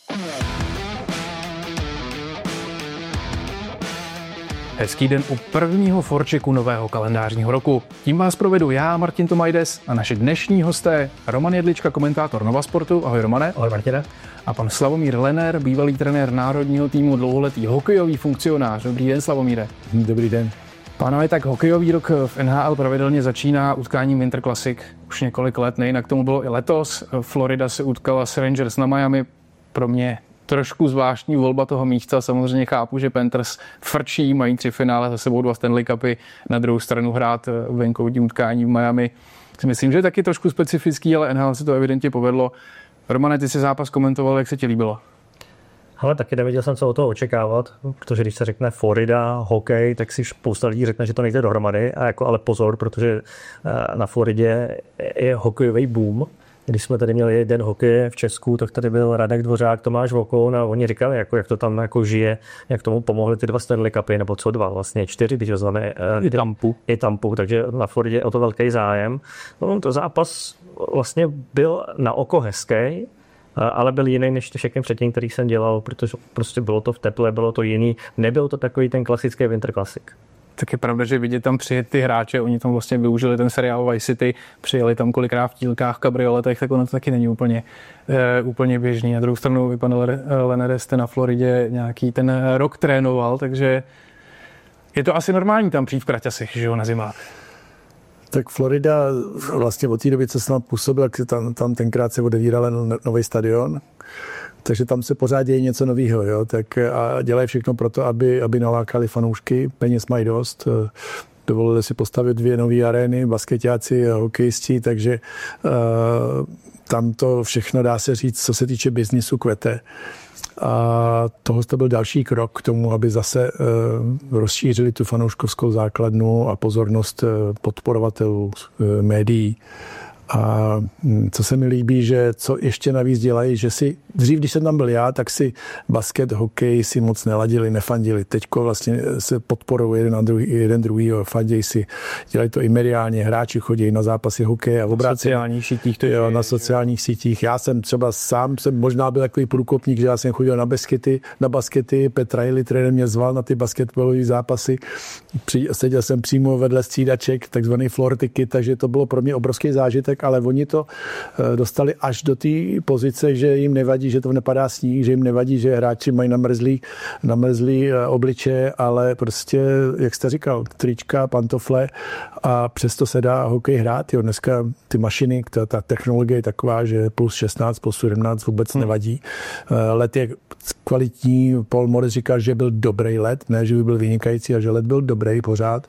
Hezký den u prvního forčeku nového kalendářního roku. Tím vás provedu já, Martin Tomajdes, a naši dnešní hosté Roman Jedlička, komentátor Nova Sportu. Ahoj Romane. Ahoj Martine. A pan Slavomír Lenner, bývalý trenér národního týmu, dlouholetý hokejový funkcionář. Dobrý den, Slavomíre. Dobrý den. Pánové, tak hokejový rok v NHL pravidelně začíná utkáním Winter Classic už několik let, nejinak tomu bylo i letos. Florida se utkala s Rangers na Miami. Pro mě trošku zvláštní volba toho místa. Samozřejmě chápu, že Panthers frčí, mají 3 finále, za sebou 2 Stanley Cupy, na druhou stranu hrát venkovní utkání v Miami. Myslím, že je taky trošku specifický, ale NHL se to evidentně povedlo. Romane, ty si zápas komentoval, jak se ti líbilo? Ale taky nevěděl jsem, co od toho očekávat, protože když se řekne Florida, hokej, tak si spousta lidí řekne, že to nejde dohromady, ale pozor, protože na Floridě je hokejový boom. Když jsme tady měli den hokeje v Česku, tak tady byl Radek Dvořák, Tomáš Vokoun a oni říkali, jak to tam žije, jak tomu pomohly ty 2 Stanley Cupy, nebo co 2, vlastně 4, když vezmeme i Tampu, takže na Floridě je o to velký zájem. No, to zápas vlastně byl na oko hezký, ale byl jiný než všechny předtím, který jsem dělal, protože prostě bylo to v teple, bylo to jiný. Nebyl to takový ten klasický Winter Classic. Tak je pravda, že vidět tam přijet ty hráče, oni tam vlastně využili ten seriál Vice City, přijeli tam kolikrát v tílkách, kabrioletech, tak ono to taky není úplně běžný. Na druhou stranu vy, pane Lennere, jste na Floridě nějaký ten rok trénoval, takže je to asi normální tam přijít v kraťasech, že jo, na zimách. Tak Florida vlastně od té doby, co jsem tam působil, tam tenkrát se odevíral nový stadion, takže tam se pořád děje něco nového, jo, tak a dělají všechno pro to, aby nalákali fanoušky, peněz mají dost, dovolili si postavit 2 nové arény, basketáci a hokejisti, takže tam to všechno, dá se říct, co se týče biznisu, kvete. A tohle to byl další krok k tomu, aby zase rozšířili tu fanouškovskou základnu a pozornost podporovatelů, médií. A co se mi líbí, že co ještě navíc dělají, že si dřív, když jsem tam byl já, tak si basket, hokej si moc neladili, nefandili. Teďko vlastně se podporují jeden druhýho, fandějí si. Dělají to i mediálně, hráči chodí na zápasy hokeje a obráceně. Na sociálních sítích. Na sociálních sítích. Já jsem třeba sám možná byl takový průkopník, že já jsem chodil na baskety, Petr Riley, trenér mě zval na ty basketbalové zápasy. Seděl jsem přímo vedle střídaček, takzvaný floor ticket, takže to bylo pro mě obrovský zážitek, ale oni to dostali až do té pozice, že jim nevadí, že to nepadá sníh, že jim nevadí, že hráči mají namrzlý obličeje, ale prostě, jak jste říkal, trička, pantofle a přesto se dá hokej hrát. Jo. Dneska ty mašiny, ta technologie je taková, že plus 16, plus 17 vůbec nevadí. Let je kvalitní, Paul Morris říkal, že byl dobrý let, ne, že by byl vynikající, a že let byl dobrý pořád.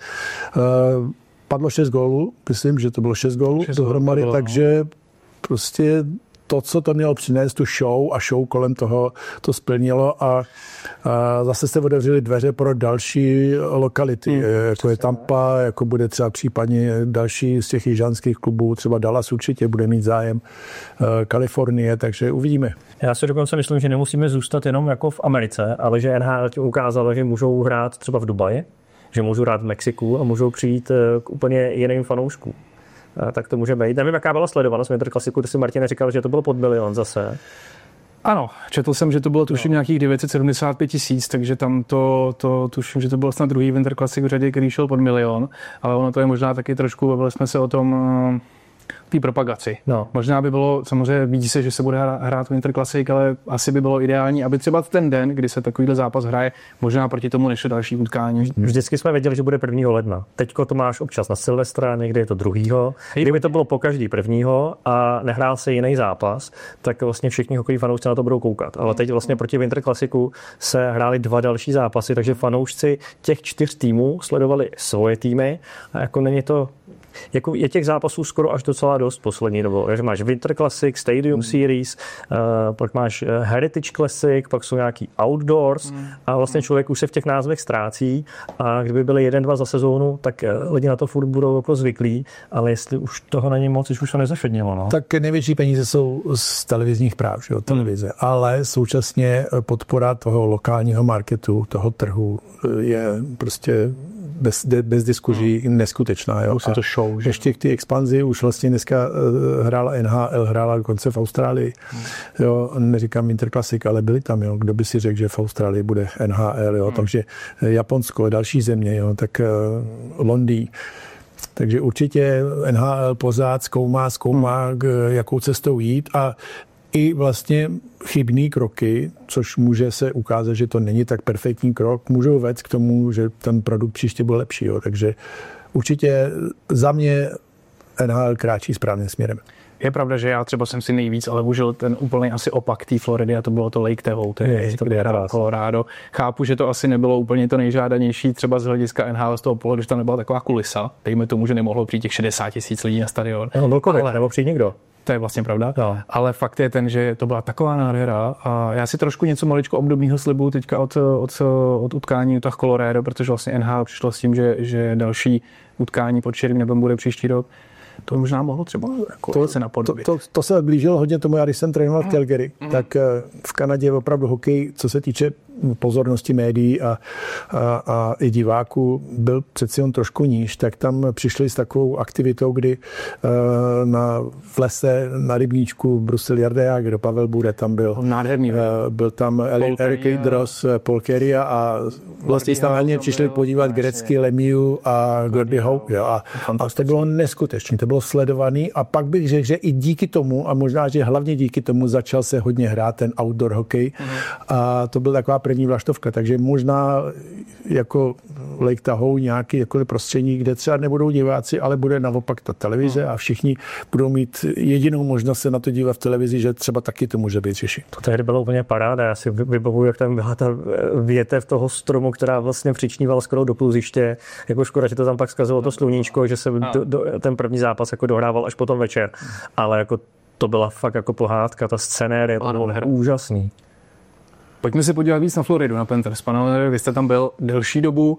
Padlo 6 gólů, myslím, že to bylo 6 gólů dohromady, takže prostě to, co to mělo přinést, tu show a show kolem toho, to splnilo a zase se otevřely dveře pro další lokality, jako je Tampa, jako bude třeba případně další z těch jižanských klubů, třeba Dallas určitě bude mít zájem, Kalifornie, takže uvidíme. Já si dokonce myslím, že nemusíme zůstat jenom jako v Americe, ale že NHL ukázalo, že můžou hrát třeba v Dubaji, že můžou hrát v Mexiku a můžou přijít k úplně jiným fanouškům. Tak to může být. Nevím, jaká byla sledovanost Winter Classicu, ty si Martin říkal, že to bylo pod 1 milion zase. Ano, četl jsem, že to bylo tuším nějakých 975 000, takže tam to tuším, že to byl snad druhý Winter Classic v řadě, který šel pod 1 milion, ale ono to je možná taky trošku, bavili jsme se o tom té propagaci. No. Možná by bylo, samozřejmě vidí se, že se bude hrát Winter Classic, ale asi by bylo ideální, aby třeba ten den, kdy se takovýhle zápas hraje, možná proti tomu nešlo další utkání. Vždycky jsme věděli, že bude 1. ledna. Teďko to máš občas na Silvestra, někdy je to 2. Kdyby to bylo po každý 1. a nehrál se jiný zápas, tak vlastně všichni hokejoví fanoušci na to budou koukat. Ale teď vlastně proti Winter Classicu se hrály 2 další zápasy, takže fanoušci těch 4 týmů sledovali svoje týmy a jako není to jako je těch zápasů skoro až docela dost poslední dobou. Takže máš Winter Classic, Stadium Series, pak máš Heritage Classic, pak jsou nějaký Outdoors a vlastně člověk už se v těch názvech ztrácí a kdyby byly 1-2 za sezónu, tak lidi na to furt budou jako zvyklí, ale jestli už toho není moc, už to nezašednilo. No. Tak největší peníze jsou z televizních práv, že jo, televize, ale současně podpora toho lokálního marketu, toho trhu je prostě bez diskuží neskutečná. Jo. To show, že? Ještě k té expanzi už vlastně dneska hrála NHL, hrála dokonce v Austrálii. Jo, neříkám Winter Classic, ale byli tam. Jo. Kdo by si řekl, že v Austrálii bude NHL. Jo. Takže Japonsko, další země, jo. Tak Londýn. Takže určitě NHL pořád zkoumá, jakou cestou jít a i vlastně chybný kroky, což může se ukázat, že to není tak perfektní krok, můžou vést k tomu, že ten produkt příště bude lepší. Jo. Takže určitě za mě NHL kráčí správným směrem. Je pravda, že já třeba jsem si nejvíc ale užil ten úplný asi opak té Floridy a to bylo to Lake Tahoe, kde hrál Colorado. Chápu, že to asi nebylo úplně to nejžádanější třeba z hlediska NHL z toho pohledu, že tam nebyla taková kulisa. Dejme tomu, že nemohlo přijít těch 60 000 lidí na stadion. No, byl COVID, nebo přijít někdo. To je vlastně pravda, no. Ale fakt je ten, že to byla taková nádhera a já si trošku něco maličko obdobného slibuju teďka od utkání Utah Colorado, protože vlastně NHL přišlo s tím, že další utkání pod širým nebem bude příští rok. To možná mohlo třeba jako se napodobit. To se blížilo hodně tomu, já když jsem trénoval v Calgary, tak v Kanadě je opravdu hokej, co se týče pozornosti médií a i diváků, byl přeci on trošku níž, tak tam přišli s takovou aktivitou, kdy v lese na rybníčku Brusel Jardeák, kdo Pavel Bude tam byl. Nádherný. Byl tam Eric Idros, Paul Carey a vlastně tam hlavně přišli podívat Gretzky, Lemieux a Gordy Howe. A to bylo neskutečné, to bylo sledovaný a pak bych řekl, že i díky tomu a možná, že hlavně díky tomu začal se hodně hrát ten outdoor hokej a to byl taková první vlaštovka, takže možná jako Lake Tahoe nějaký jako prostředí, kde třeba nebudou diváci, ale bude naopak ta televize a všichni budou mít jedinou možnost se na to dívat v televizi, že třeba taky to může být řešit. To tehdy bylo úplně paráda. Já si vybavuju, jak tam byla ta větev toho stromu, která vlastně přičnívala skoro do kluziště. Jako škoda, že to tam pak zkazilo to sluníčko, že se ten první zápas jako dohrával až potom večer. Ale jako to byla fakt jako pohádka, ta scenérie, to bylo úžasný. Pojďme se podívat víc na Floridu, na Panthers. Pane, vy jste tam byl delší dobu,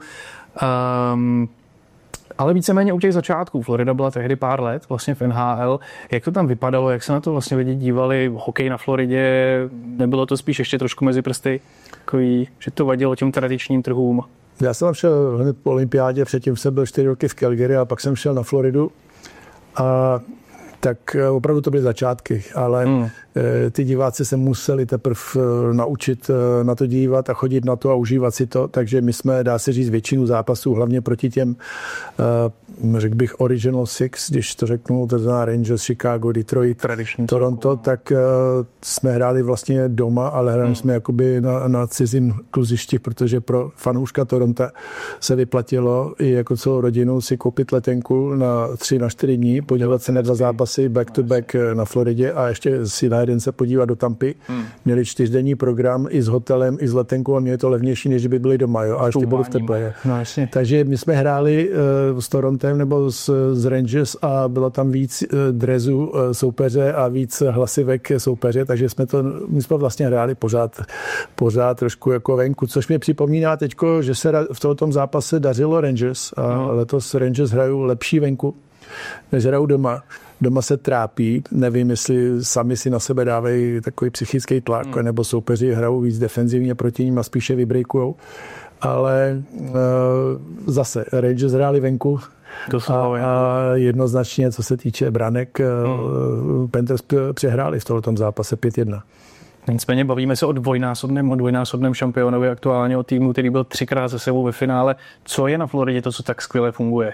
ale víceméně u těch začátků. Florida byla tehdy pár let vlastně v NHL. Jak to tam vypadalo, jak se na to vlastně lidi dívali? Hokej na Floridě, nebylo to spíš ještě trošku mezi prsty, takový, že to vadilo těm tradičním trhům? Já jsem šel hned po olympiádě, předtím jsem byl 4 roky v Calgary a pak jsem šel na Floridu a tak opravdu to byly začátky, ale ty diváci se museli teprve naučit na to dívat a chodit na to a užívat si to, takže my jsme, dá se říct, většinu zápasů, hlavně proti těm, řekl bych, Original Six, když to řeknu, to znamená Rangers, Chicago, Detroit, tradiční Toronto, tak jsme hráli vlastně doma, ale hráli jsme jakoby na cizím kluzišti, protože pro fanouška Toronto se vyplatilo i jako celou rodinu si koupit letenku na 3-4 dní, podívat se na 2 zápasy back to back na Floridě a ještě si na jeden se podívat do Tampy. Měli 4denní program i s hotelem, i s letenkou a měli to levnější, než by byli doma. Jo? A ještě byli v teple. No, takže my jsme hráli s Torontem nebo s Rangers a bylo tam víc drezů soupeře a víc hlasivek soupeře, takže my jsme vlastně hráli pořád trošku jako venku, což mi připomíná teďko, že se v tomto zápase dařilo Rangers a letos Rangers hrajou lepší venku, než hrajou doma. Doma se trápí, nevím, jestli sami si na sebe dávají takový psychický tlak, nebo soupeři hrajou víc defenzivně proti ním a spíše vybrejkujou. Ale zase Rangers hráli venku a jednoznačně, co se týče branek, Panthers přehráli v tomto zápase 5-1. Nicméně bavíme se o dvojnásobném šampionovi, aktuálně o týmu, který byl 3krát za sebou ve finále. Co je na Floridě to, co tak skvěle funguje?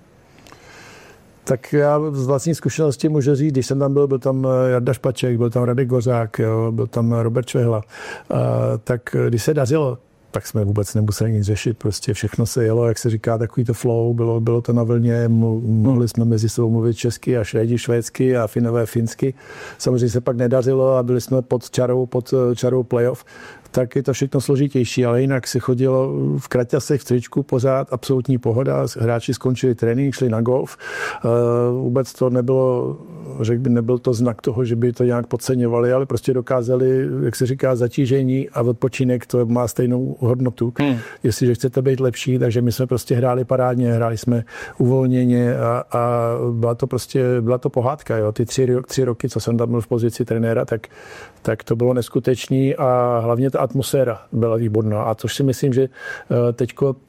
Tak já z vlastní zkušenosti můžu říct, když jsem tam byl tam Jarda Špaček, byl tam Radek Dvořák, byl tam Robert Švehla. Tak když se dařilo, tak jsme vůbec nemuseli nic řešit. Prostě všechno se jelo, jak se říká, takový to flow, bylo to na vlně, mohli jsme mezi sebou mluvit česky a Švédi švédsky a Finové finsky. Samozřejmě se pak nedařilo a byli jsme pod čarou playoff. Tak je to všechno složitější, ale jinak se chodilo v kraťasech, v tričku pořád, absolutní pohoda, hráči skončili trénink, šli na golf. Vůbec to nebylo, řekl by, nebyl to znak toho, že by to nějak podceňovali, ale prostě dokázali, jak se říká, zatížení a odpočinek, to má stejnou hodnotu. Jestliže chcete být lepší, takže my jsme prostě hráli parádně, hráli jsme uvolněně a byla to pohádka. Jo. Ty 3 roky, co jsem tam byl v pozici trenéra, tak to bylo neskutečný a hlavně ta atmosféra byla výborná. A což si myslím, že teďko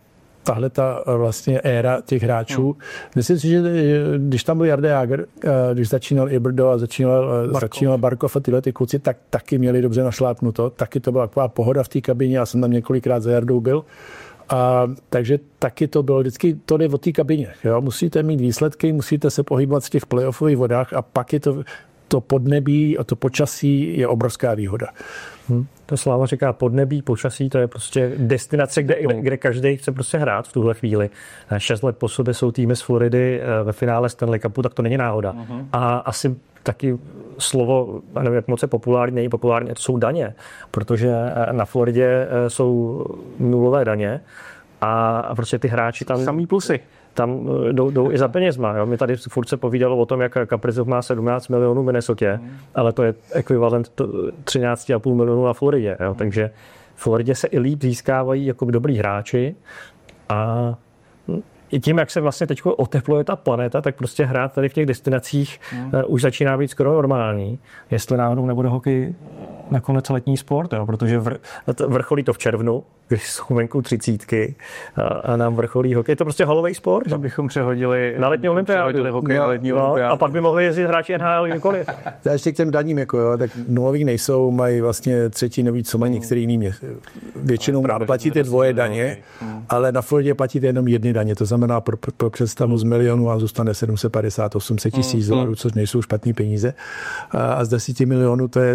tahle ta vlastně éra těch hráčů. Myslím si, že když tam byl Jarda Jágr, když začínal Ibrdo a začínal Barkov a tyhle ty kluci, tak taky měli dobře našlápnuto. Taky to byla taková pohoda v té kabině, já jsem tam několikrát za Jardou byl. Takže taky to bylo vždycky, to jde o té kabině. Jo? Musíte mít výsledky, musíte se pohybovat v těch playoffových vodách a pak je to podnebí a to počasí je obrovská výhoda. To Sláva říká podnebí, počasí, to je prostě destinace, kde každý chce prostě hrát v tuhle chvíli. 6 let po sobě jsou týmy z Floridy ve finále Stanley Cupu, tak to není náhoda. A asi taky slovo, nevím, jak moc je populární, není populární, to jsou daně, protože na Floridě jsou nulové daně a prostě ty hráči tam... Samý plusy. Tam jdou i za penězma. Jo? Mi tady furt se povídalo o tom, jak Kaprizov má 17 milionů v Minnesotě, ale to je ekvivalent 13,5 milionů na Floridě. Jo? Takže v Floridě se i líp získávají jako dobrý hráči a i tím, jak se vlastně teď otepluje ta planeta, tak prostě hrát tady v těch destinacích už začíná být skoro normální. Jestli náhodou nebude hokej nakonec letní sport, jo? Protože vrcholí to v červnu, když jsou venku 30 a nám vrcholí hokej. Je to prostě halový sport. To bychom přehodili na letní olympiádu. Hokej na letní olympiádu. A pak by mohli jezdit hráči NHL nikoliv. Já ještě k těm daním, jako jo, tak nuloví nejsou, mají vlastně třetinový, co mají některý jiný měst. Většinou platíte 2 daně, ale na Floridě platíte jenom 1 daně. To znamená pro představu z milionu vám zůstane 750-800 tisíc dolarů, což nejsou špatný peníze. A z 10 milionů to je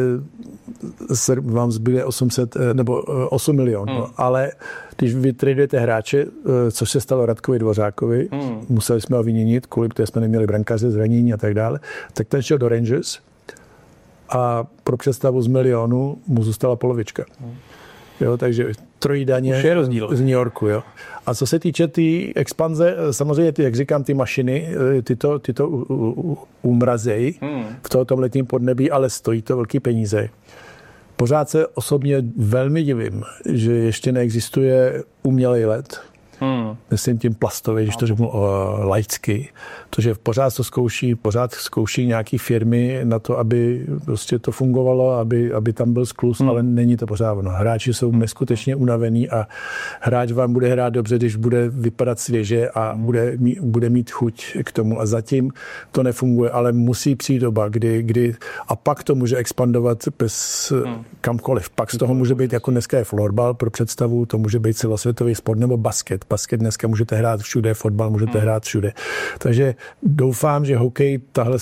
vám zbyde 800 nebo 8 milionů. Ale když vy tradujete hráče, což se stalo Radkovi Dvořákovi, museli jsme ho vyměnit, kvůli toho jsme neměli brankáře, zranění a tak dále, tak ten šel do Rangers a pro představu z milionu mu zůstala polovička. Jo, takže 3 daně z New Yorku. Jo. A co se týče té expanze, samozřejmě, jak říkám, ty mašiny, ty to umrazejí v tomto letním podnebí, ale stojí to velký peníze. Pořád se osobně velmi divím, že ještě neexistuje umělej led. Myslím tím plastový, když to řeknu laicky, protože pořád zkouší nějaký firmy na to, aby prostě to fungovalo, aby tam byl skluz, ale není to pořád ono. Hráči jsou neskutečně unavený a hráč vám bude hrát dobře, když bude vypadat svěže a bude mít chuť k tomu. A zatím to nefunguje, ale musí přijít doba, kdy a pak to může expandovat bez kamkoliv. Pak z toho může být, jako dneska je florbal, pro představu, to může být celosvětový sport nebo basket. Basket dneska můžete hrát všude, fotbal můžete hrát všude. Takže doufám, že hokej tahle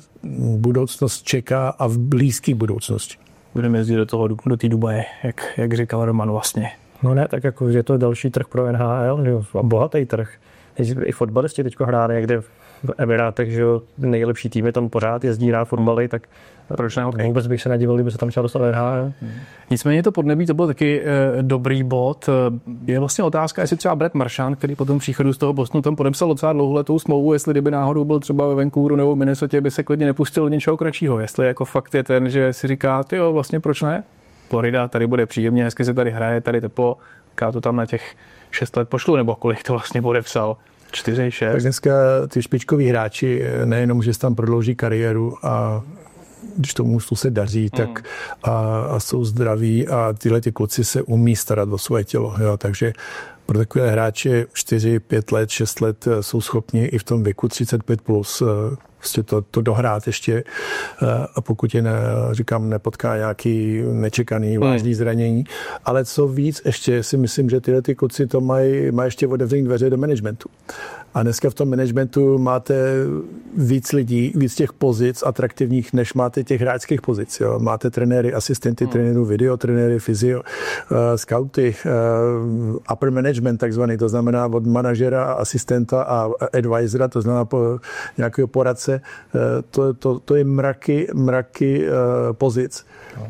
budoucnost čeká a v blízké budoucnosti. Budeme jezdit do té Dubaje, jak říkal Roman vlastně. No ne, tak jako je to další trh pro NHL, že jo, bohatý trh. I fotbalisti teďko hráli někde v Emirátech, že jo, nejlepší týmy tam pořád jezdí hrát fotbaly, tak proč ne hokej? Vůbec bych se nedivil, kdyby se tam chtěl dostat NHL. Nicméně to podnebí, to byl taky dobrý bod. Je vlastně otázka, jestli třeba Brett Marchand, který po tom příchodu z toho Bostonu tam podepsal docela dlouholetou smlouvu, jestli kdyby náhodou byl třeba ve Vancouveru nebo v Minnesotě, by se klidně nepustil do něčeho kratšího. Jestli jako fakt je ten, že si říká, tyjo, vlastně proč ne? Florida, tady bude příjemně, hezky se tady hraje, tady teplo, já to tam na těch 6 let pošlu, nebo kolik to vlastně podepsal. 4, 6. Tak dneska ty špičkoví hráči nejenom, že tam prodlouží kariéru a když tomu mužstvu se daří, tak a jsou zdraví a tyhle ty kluci se umí starat o svoje tělo. Jo, takže pro takové hráče 4, 5 let, 6 let jsou schopni i v tom věku 35 plus prostě to dohrát ještě a pokud je, říkám, nepotká nějaký nečekaný vážný zranění. Ale co víc, ještě si myslím, že tyhle ty kluci to mají ještě otevřený dveře do managementu. A dneska v tom managementu máte víc lidí, víc těch pozic atraktivních, než máte těch hráčských pozic. Jo. Máte trenéry, asistenty trenérů, videotrenéry, fyzio, scouty, upper management takzvaný, to znamená od manažera, asistenta a advisora, to znamená nějakého poradce. To je mraky pozic,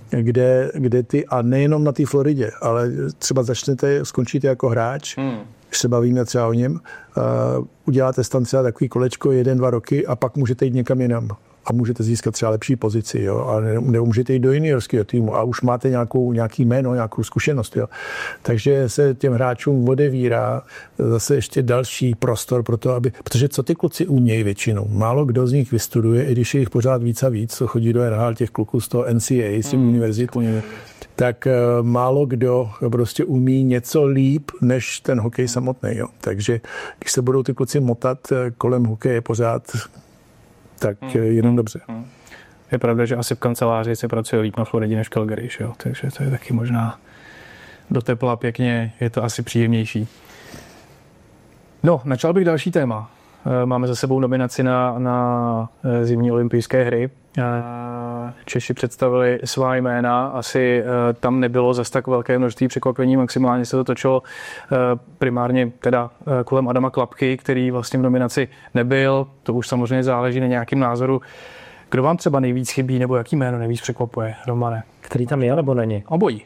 kde ty, a nejenom na té Floridě, ale třeba skončíte jako hráč, když se bavíme třeba o něm, uděláte tam třeba takový kolečko 1-2 roky a pak můžete jít někam jinam. a můžete získat třeba lepší pozici, jo, a nebo můžete jít do juniorského týmu a už máte nějaký jméno, nějakou zkušenost, jo. Takže se těm hráčům odevírá zase ještě další prostor pro to, protože co ty kluci umějí většinou, málo kdo z nich vystuduje, i když je jich pořád víc a víc, co chodí do NHL těch kluků z toho NCAA, z univerzit, tak málo kdo prostě umí něco líp, než ten hokej samotný. Jo. Takže když se budou ty kluci motat kolem hokeje pořád, tak jenom dobře. Je pravda, že asi v kanceláři se pracuje líp na Floridě než v Calgary, jo? Takže to je taky možná do tepla pěkně, je to asi příjemnější. No, načal bych další téma. Máme za sebou nominaci na zimní olympijské hry. Češi představili svá jména, asi tam nebylo zas tak velké množství překvapení, maximálně se to točilo primárně teda kolem Adama Klapky, který vlastně v nominaci nebyl, to už samozřejmě záleží na nějakém názoru. Kdo vám třeba nejvíc chybí, nebo jaký jméno nejvíc překvapuje, Romane? Který tam je, nebo není? Obojí.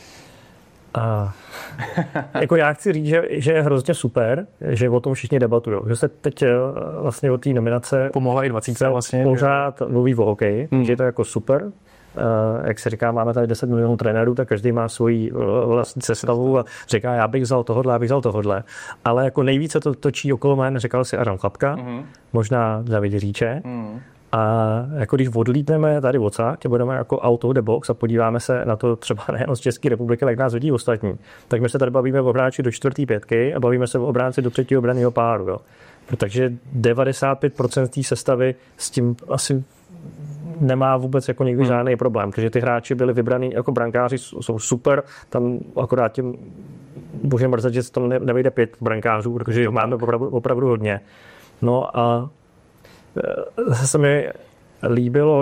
Jako já chci říct, že je hrozně super, že o tom všichni debatují. Že se teď vlastně od té nominace pomohla i 20 vlastně. Pořád mluví o hokeji, že je to jako super. Jak se říká, máme tady 10 milionů trenérů, tak každý má svoji vlastní sestavu a říká, já bych vzal tohodle. Ale jako nejvíce to točí okolo jmén, říkal si Adam Klapka, možná David Říče. A jako když odlítneme tady odsud, budeme jako out of the box a podíváme se na to třeba nejen z České republiky, jak nás vidí ostatní, tak my se tady bavíme o hráči do 4. pětky a bavíme se o obránci do 3. obranného páru. Jo. Takže 95% té sestavy s tím asi nemá vůbec jako nikdy žádný problém, protože ty hráči byli vybraní jako brankáři, jsou super, tam akorát tím bože mrzet, že tam nevejde 5 brankářů, protože máme opravdu hodně. No a zase se mi líbilo,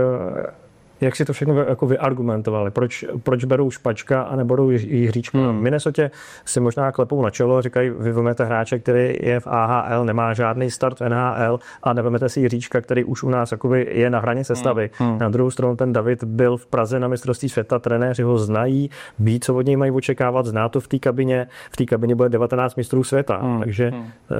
jak si to všechno jako vyargumentovali. Proč berou Špačka a neberou Jiříčka. V Minnesotě si možná klepou na čelo, říkají, vy vezmete hráče, který je v AHL, nemá žádný start v NHL a nevezmete si Jiříčka, který už u nás je na hraně sestavy. Na druhou stranu ten David byl v Praze na mistrovství světa, trenéři ho znají, ví, co od něj mají očekávat, zná to v té kabině. V té kabině bude 19 mistrů světa. Takže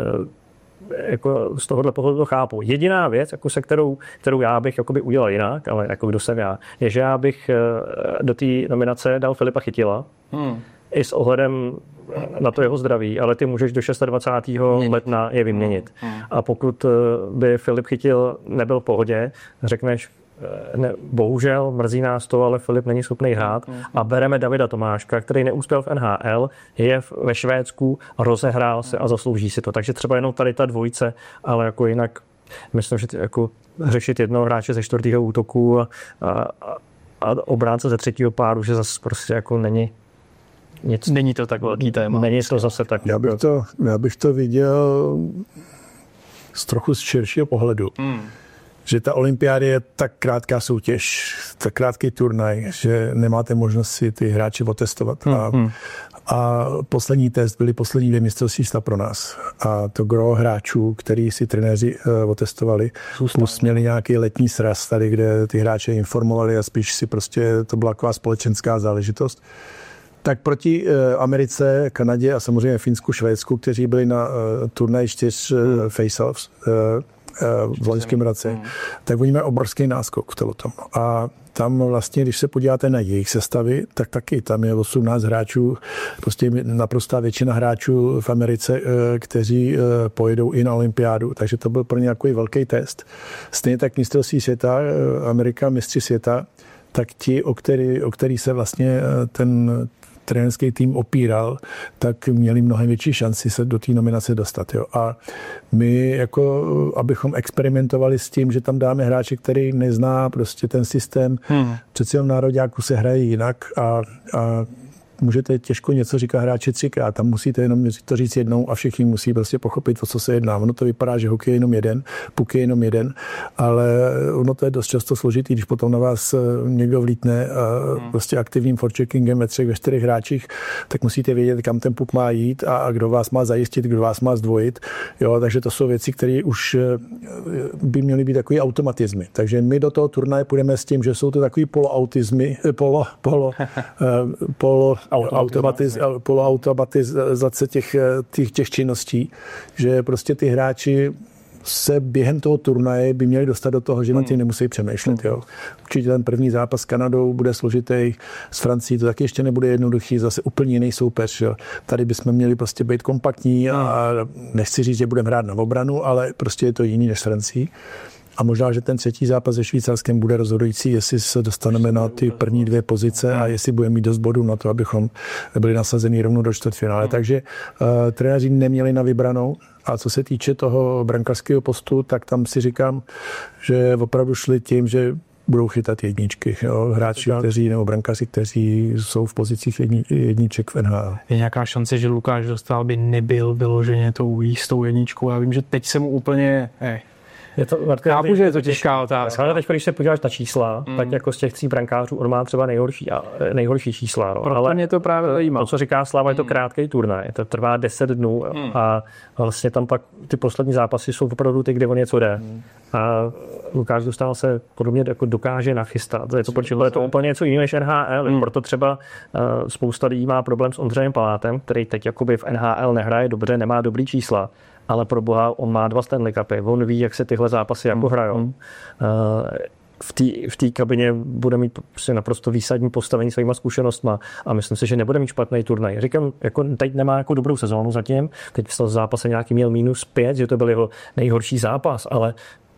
jako z tohohle pohledu to chápu. Jediná věc, jako se kterou já bych jakoby udělal jinak, ale jako kdo jsem já, je, že já bych do té nominace dal Filipa Chytila. I s ohledem na to jeho zdraví, ale ty můžeš do 26. ledna je vyměnit. A pokud by Filip Chytil nebyl v pohodě, řekneš, ne, bohužel, mrzí nás to, ale Filip není schopný hrát a bereme Davida Tomáška, který neuspěl v NHL, je ve Švédsku, rozehrál se a zaslouží si to. Takže třeba jenom tady ta dvojice, ale jako jinak myslím, že jako řešit jednoho hráče ze 4. útoku a obránce ze 3. páru, že zase prostě jako není nic. Není to tak velký téma. Není to zase tak. Já bych to viděl z trochu z širšího pohledu. Že ta olympiáda je tak krátká soutěž, tak krátký turnaj, že nemáte možnost si ty hráče otestovat. A poslední test byly poslední 2 mistrovství světa pro nás. A to gro hráčů, který si trenéři otestovali, plus měli nějaký letní sraz tady, kde ty hráče informovali a spíš si prostě to byla taková společenská záležitost. Tak proti Americe, Kanadě a samozřejmě Finsku, Švédsku, kteří byli na turnaji 4 face-offs, v loňském roce, tak oni mají obrovský náskok v tom. A tam vlastně, když se podíváte na jejich sestavy, tak taky tam je 18 hráčů, prostě naprostá většina hráčů v Americe, kteří pojedou i na olympiádu, takže to byl pro ně takový velký test. Stejně tak mistrovství světa, Amerika, mistři světa, tak ti, o který se vlastně ten trenérský tým opíral, tak měli mnohem větší šanci se do té nominace dostat. Jo. A my, jako, abychom experimentovali s tím, že tam dáme hráče, který nezná prostě ten systém, přeci jenom nároďáku se hraje jinak a můžete těžko něco říkat hráči 3krát, tam musíte jenom to říct jednou a všichni musí prostě pochopit, o co se jedná. Ono to vypadá, že hokej je jenom jeden, puk je jenom jeden, ale ono to je dost často složitý, když potom na vás někdo vlítne prostě aktivním forecheckingem ve 3, ve 4 hráčích, tak musíte vědět, kam ten puk má jít a kdo vás má zajistit, kdo vás má zdvojit. Jo, takže to jsou věci, které už by měly být takový automatizmy. Takže my do toho turnaje půjdeme s tím, že jsou to takový poloautomatizace těch činností, že prostě ty hráči se během toho turnaje by měli dostat do toho, že na tím nemusí přemýšlet. Jo. Určitě ten první zápas s Kanadou bude složitý, s Francií to taky ještě nebude jednoduchý, zase úplně jiný soupeř. Jo. Tady bychom měli prostě být kompaktní a nechci říct, že budeme hrát na obranu, ale prostě je to jiný než s Francií. A možná, že ten třetí zápas se Švýcarskem bude rozhodující, jestli se dostaneme na ty první 2 pozice a jestli budeme mít dost bodů na to, abychom byli nasazení rovnou do čtvrtfinále. Takže trenéři neměli na vybranou. A co se týče toho brankářského postu, tak tam si říkám, že opravdu šli tím, že budou chytat jedničky. Jo? Hráči, nebo brankáři, kteří jsou v pozicích jedniček v NHL. Je nějaká šance, že Lukáš Dostál by nebyl vyloženě tou jistou jedničkou? Já vím, že teď se mu úplně... Chápu, že je to těžká otázka. Ale teď, když se podíváš na čísla, tak jako z těch 3 brankářů on má třeba nejhorší čísla. No. Ale mě to právě zajímá. To, co říká Slava, je to krátký turnaj. To trvá 10 dnů a vlastně tam pak ty poslední zápasy jsou opravdu ty, kde on něco jde. A Lukáš Dostál se podobně jako dokáže nachystat. Je to úplně něco jiného než NHL. Proto třeba spousta lidí má problém s Ondřejem Palátem, který teď jakoby v NHL nehraje dobře, nemá dobrý čísla. Ale pro boha, on má 2 Stanley Cupy, on ví, jak se tyhle zápasy jako hrajou. V té kabině bude mít prostě naprosto výsadní postavení svýma zkušenostma a myslím si, že nebude mít špatný turnaj. Říkám, jako teď nemá jako dobrou sezónu zatím, teď v zápase nějaký měl -5, že to byl jeho nejhorší zápas, ale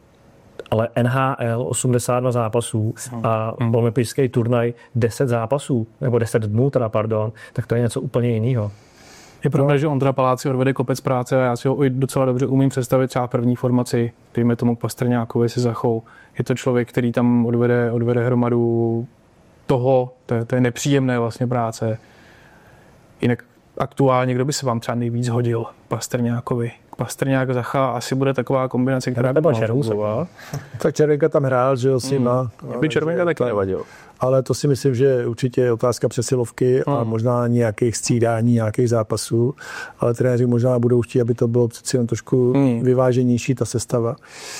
NHL 82 zápasů a olympijský turnaj 10 zápasů, nebo 10 dnů teda, pardon, tak to je něco úplně jiného. Je pravda, že Ondra Palác si odvede kopec práce a já si ho docela dobře umím představit třeba první formaci, dejme tomu k Pastrňákovi si Zachou. Je to člověk, který tam odvede hromadu toho, to je nepříjemné vlastně práce. Jinak aktuálně, kdo by se vám třeba nejvíc hodil Pastrňákovi? Pastrňák Zacha asi bude taková kombinace, která by mohla fungovat. Tak Červenka tam hrál, že jo, s nima. By Červenka taky nevadil. Ale to si myslím, že určitě je otázka přesilovky a možná nějakých střídání, nějakých zápasů. Ale trenéři možná budou chtít, aby to bylo přeci jen trošku vyváženější ta sestava.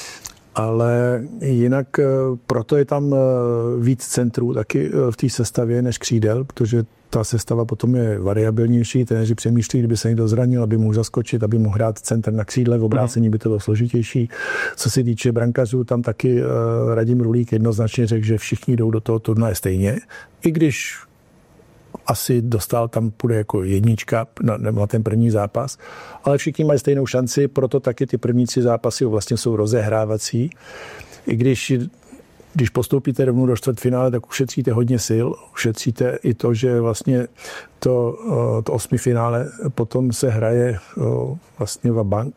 Ale jinak proto je tam víc centrů taky v té sestavě než křídel, protože ta sestava potom je variabilnější. Trenéři přemýšlí, kdyby se někdo zranil, aby mohl zaskočit, aby mohl hrát center na křídle, v obrácení by to bylo složitější. Co se týče brankařů, tam taky Radim Rulík jednoznačně řekl, že všichni jdou do toho turnaje stejně, i když asi Dostál tam půjde jako jednička na ten první zápas, ale všichni mají stejnou šanci, proto taky ty první 3 zápasy vlastně jsou rozehrávací. I když postoupíte rovnou do čtvrtfinále, tak ušetříte hodně sil, ušetříte i to, že vlastně to 8. finále potom se hraje vlastně vabank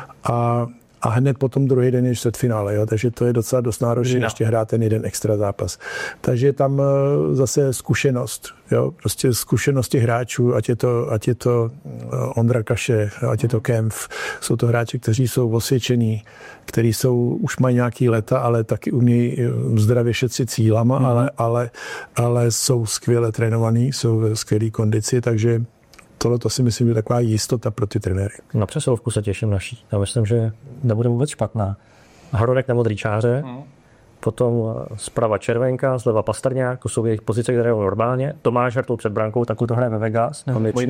a hned potom druhý den je čtvrtfinále, jo? Takže to je docela dost náročné, ještě hrát ten jeden extra zápas. Takže tam zase zkušenost, jo? Prostě zkušenost těch hráčů, ať je to Ondra Kaše, ať je to Kempf, jsou to hráči, kteří jsou osvědčení, kteří už mají nějaký leta, ale taky umějí zdravě šetřit cílama, ale jsou skvěle trénovaní, jsou ve skvělé kondici, takže tohle to si myslím, že je taková jistota pro ty trenéry. Na přesilovku se těším naší. Já myslím, že nebude vůbec špatná. Hronek na modrý čáře, potom zprava Červenka, zleva Pastrňák, to jsou jejich pozice, které jsou normálně. Tomáš Hertl před brankou, takovou to hraje ve Vegas.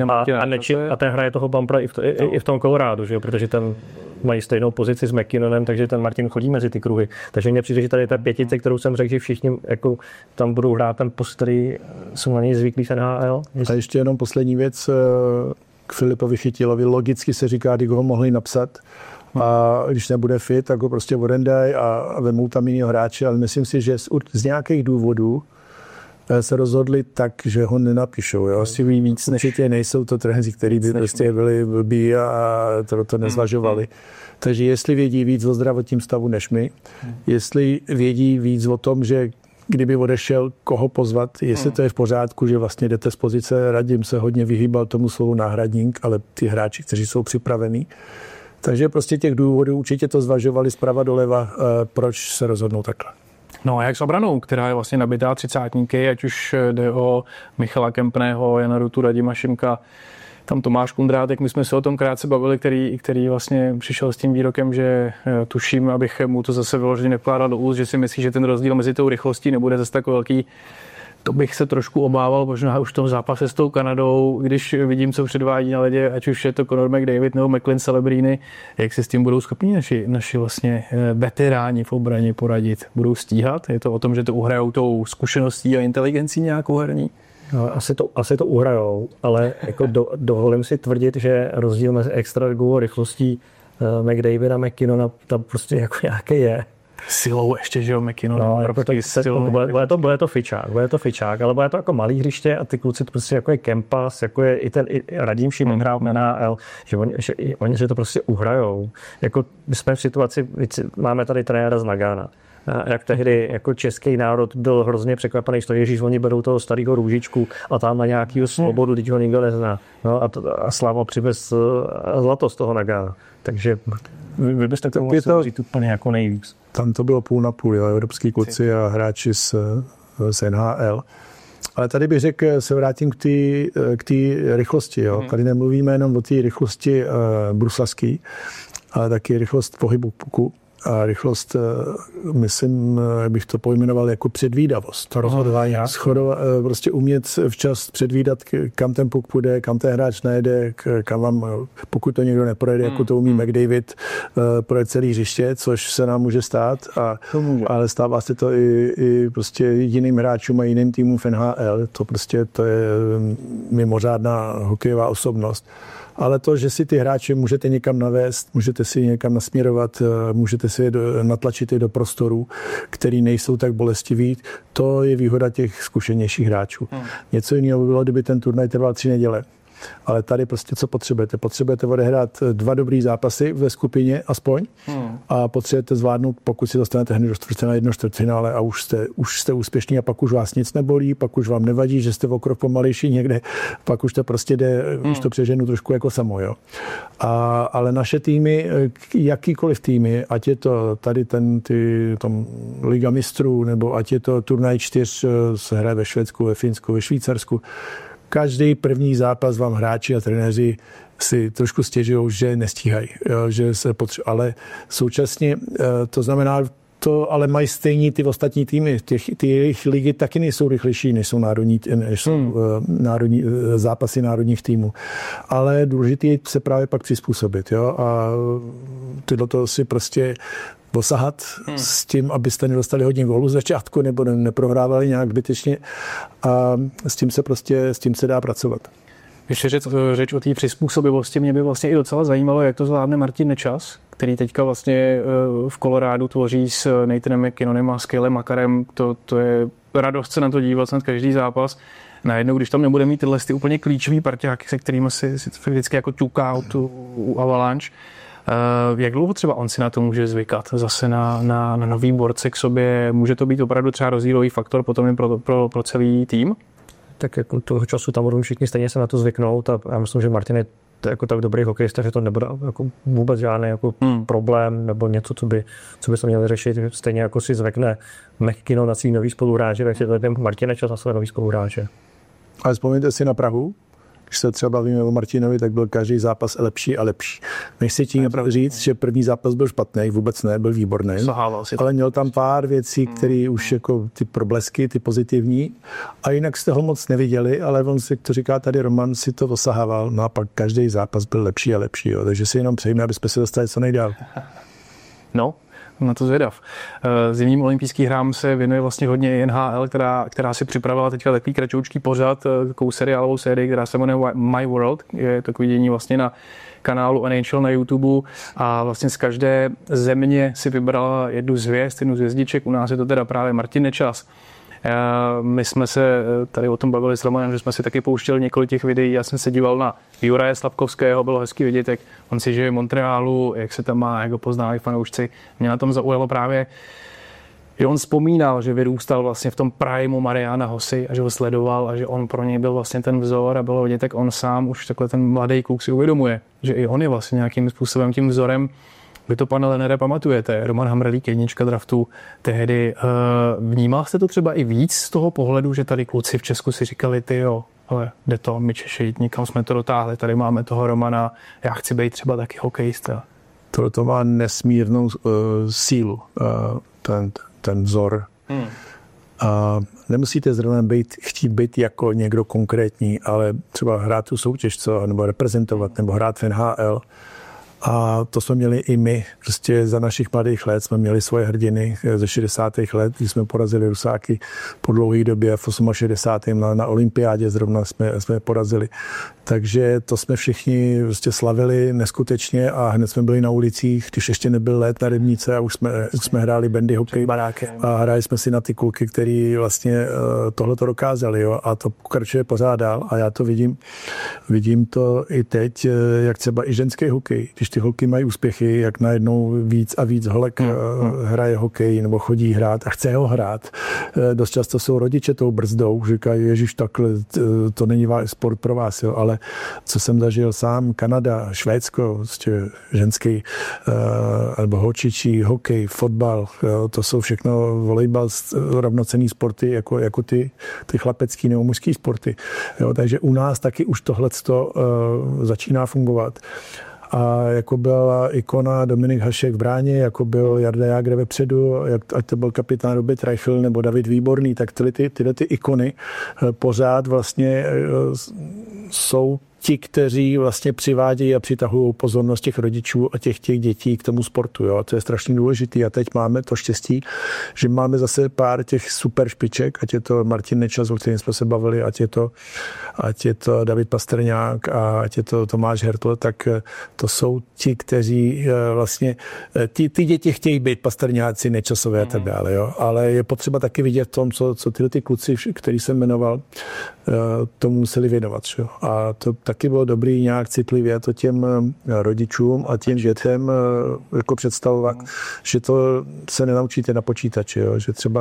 A ten hraje toho bumpera i v tom Coloradu, že jo? Protože ten mají stejnou pozici s McKinnonem, takže ten Martin chodí mezi ty kruhy. Takže mně přijde, že tady ta pětice, kterou jsem řekl, že všichni jako tam budou hrát ten post, který jsou na něj zvyklí v NHL. A ještě jenom poslední věc k Filipovi Chytilovi. Logicky se říká, kdy ho mohli napsat, a když nebude fit, tak ho prostě odendaj a vemou tam jinýho hráče, ale myslím si, že z nějakých důvodů se rozhodli tak, že ho nenapíšou. Jo? Asi ví víc, než nejsou to trenéři, kteří by prostě byli blbí a to nezvažovali. Takže jestli vědí víc o zdravotním stavu než my, jestli vědí víc o tom, že kdyby odešel, koho pozvat, jestli to je v pořádku, že vlastně jdete z pozice, Radim se hodně vyhýbal tomu slovu náhradník, ale ty hráči, kteří jsou připravení. Takže prostě těch důvodů určitě to zvažovali zprava doleva, proč se rozhodnou takhle. No a jak s obranou, která je vlastně nabitá 30átníky, ať už jde o Michala Kempného, Jana Rutu, Radima Šimka, tam Tomáš Kundrátek, my jsme se o tom krátce bavili, který vlastně přišel s tím výrokem, že tuším, abych mu to zase vyloženě nevkládal do úst, že si myslí, že ten rozdíl mezi tou rychlostí nebude zase tak velký. To bych se trošku obával, možná už v tom zápase s tou Kanadou, když vidím, co předvádí na ledě, ať už je to Conor McDavid nebo McLean Celebrini, jak si s tím budou schopni naši vlastně veteráni v obraně poradit. Budou stíhat? Je to o tom, že to uhrajou tou zkušeností a inteligencí nějakou herní? No, asi to uhrajou, ale jako dovolím si tvrdit, že rozdíl mezi extraligou a rychlostí McDavida a McKinnona tam prostě jako nějaký je. Silou ještě, že jo, McKinnon. No, jako bude to fičák, ale bude to jako malý hřiště a ty kluci to prostě jako je Kempas, jako je i ten Radim Šimon hrál v NHL, že to prostě uhrajou. Jako my jsme v situaci, máme tady trenéra z Nagana. Jak tehdy jako český národ byl hrozně překvapený, že Ježíš, oni berou toho starého Růžičku a tam na nějakýho Svobodu, teď ho nikdo nezná. No a Slava přivez zlato z toho Nagana. Takže vy byste to mohli říct úplně jako nejvíc. Tam to bylo půl na půl, jo, evropský kluci a hráči z NHL. Ale tady bych řekl, se vrátím k té rychlosti. Jo. Tady nemluvíme jenom o té rychlosti bruslařské, ale taky rychlost pohybu puku. A rychlost, myslím, bych to pojmenoval jako předvídavost. To rozhodování. Prostě umět včas předvídat, kam ten puk půjde, kam ten hráč najede, kam vám, pokud to někdo neprojede, jako to umí McDavid, projet celý hřiště, což se nám může stát, ale stává se to i prostě jiným hráčům a jiným týmům v NHL. To je mimořádná hokejová osobnost. Ale to, že si ty hráče můžete někam navést, můžete si někam nasměrovat, můžete si je natlačit i do prostorů, který nejsou tak bolestivý, to je výhoda těch zkušenějších hráčů. Něco jiného by bylo, kdyby ten turnaj trval 3 neděle. Ale tady prostě co potřebujete? Potřebujete odehrát 2 dobrý zápasy ve skupině aspoň a potřebujete zvládnout, pokud si dostanete hned do čtvrtfinále a už jste úspěšní a pak už vás nic nebolí, pak už vám nevadí, že jste o krok pomalejší někde, pak už to prostě jde, už to přeženu trošku jako samo. Jo. Ale naše týmy, jakýkoliv týmy, ať je to tady tom Liga mistrů, nebo ať je to turnaj 4, se hraje ve Švédsku, ve Finsku, ve Švýcarsku, každý první zápas vám hráči a trenéři si trošku stěžují, že nestíhají, že se ale současně to znamená, ale mají stejní ty ostatní týmy. Ty jejich ligy taky nejsou rychlejší, než jsou národní zápasy národních týmů. Ale důležité je se právě pak přizpůsobit. Jo? A tyto si prostě dosahat s tím, abyste nedostali hodně gólů z začátku nebo neprohrávali nějak zbytečně a s tím se dá pracovat. Ještě řeč o té přizpůsobivosti, mě by vlastně i docela zajímalo, jak to zvládne Martin Nečas, který teďka vlastně v Kolorádu tvoří s Nathanem McKinnonem a s Kylem Makarem. To je radost se na to dívat, snad každý zápas. Najednou, když tam nebude mít tyhle úplně klíčový parťáky, se kterými si vždycky jako ťuká u Avalanche, jak dlouho třeba on si na to může zvykat zase na nový borce k sobě? Může to být opravdu třeba rozdílový faktor potom pro celý tým? Tak jako toho času tam budou všichni stejně se na to zvyknout a já myslím, že Martin je jako tak dobrý hokejista, že to nebude jako vůbec žádný jako problém nebo něco, co by se měli řešit. Stejně jako si zvykne McKinnon na svý nový spoluhráče, tak si to ten Martin Nečas na své nový spoluhráče. Ale vzpomeňte si na Prahu, když se třeba bavíme o Martinovi, tak byl každý zápas lepší a lepší. Nechci tím říct, že první zápas byl špatný, vůbec ne, byl výborný, ale měl tam pár věcí, které už jako ty problesky, ty pozitivní a jinak jste ho moc neviděli, ale on si, to říká tady Roman, si to osahával, no a pak každý zápas byl lepší a lepší, jo. Takže si jenom přejme, aby jsme se dostali co nejdál. No, na to zvědav. Zimním olympijským hrám se věnuje vlastně hodně NHL, která si připravila teďka takový kratoučký pořad, takovou seriálovou sérii, která se jmenuje My World. Je to vidění vlastně na kanálu NHL na YouTube a vlastně z každé země si vybrala jednu z hvězd, jednu z hvězdiček. U nás je to teda právě Martin Nečas. My jsme se tady o tom bavili s Romanem, že jsme si taky pouštěli několik těch videí. Já jsem se díval na Juraje Slavkovského, bylo hezký vidět, jak on si žije v Montrealu, jak se tam má, jak ho poznávají fanoušci. Mě na tom zaujalo právě, že on vzpomínal, že vyrůstal vlastně v tom primu Mariana Hossy a že ho sledoval a že on pro něj byl vlastně ten vzor a bylo vidět, tak on sám už takhle ten mladý kluk si uvědomuje, že i on je vlastně nějakým způsobem tím vzorem. Vy to, pane Lennere, pamatujete, Roman Hamrlík, jednička draftu tehdy. Vnímal jste to třeba i víc z toho pohledu, že tady kluci v Česku si říkali, ale jde to, my Češi jít, někam jsme to dotáhli, tady máme toho Romana, já chci být třeba taky hokejista. To má nesmírnou sílu, ten vzor. A nemusíte zrovna chtít být jako někdo konkrétní, ale třeba hrát tu soutěž, nebo reprezentovat, nebo hrát v NHL. A to jsme měli i my. Prostě za našich mladých let jsme měli svoje hrdiny ze 60. let, kdy jsme porazili Rusáky po dlouhé době v 68. na olympiádě zrovna jsme porazili. Takže to jsme všichni prostě slavili neskutečně a hned jsme byli na ulicích, když ještě nebyl let na Rybníce a už jsme hráli bandy hokej a hráli jsme si na ty kluky, který vlastně tohle to dokázali, jo, a to pokračuje pořád dál a já to vidím to i teď, jak třeba i ženský hokej, když ty holky mají úspěchy, jak najednou víc a víc holek hraje hokej nebo chodí hrát a chce ho hrát. Dost často jsou rodiče tou brzdou, říkají, ježiš, takhle, to není sport pro vás, jo, ale co jsem zažil sám, Kanada, Švédsko, prostě ženský, nebo holčičí, hokej, fotbal, jo, to jsou všechno volejbal, rovnocenný sporty, jako ty chlapecký nebo mužský sporty. Jo, takže u nás taky už tohleto začíná fungovat. A jako byla ikona Dominik Hašek v bráně, jako byl Jarda Jágr vepředu, ať to byl kapitán Robert Reichel nebo David Výborný, tak tyhle ty ikony pořád vlastně jsou ti, kteří vlastně přivádějí a přitahují pozornost těch rodičů a těch dětí k tomu sportu. Jo? A to je strašně důležitý. A teď máme to štěstí, že máme zase pár těch super špiček, ať je to Martin Nečas, o kterém jsme se bavili, ať je to David Pastrňák a ať je to Tomáš Hertl, tak to jsou ti, kteří vlastně, ty děti chtějí být Pastrňáci, Nečasové a tak dále. Jo? Ale je potřeba taky vidět v tom, co tyhle ty kluci, který jsem jmenoval, tomu museli věnovat. Že? A to taky bylo dobrý nějak citlivě to těm rodičům a těm dětem jako představovat, že to se nenaučíte na počítači, jo? Že třeba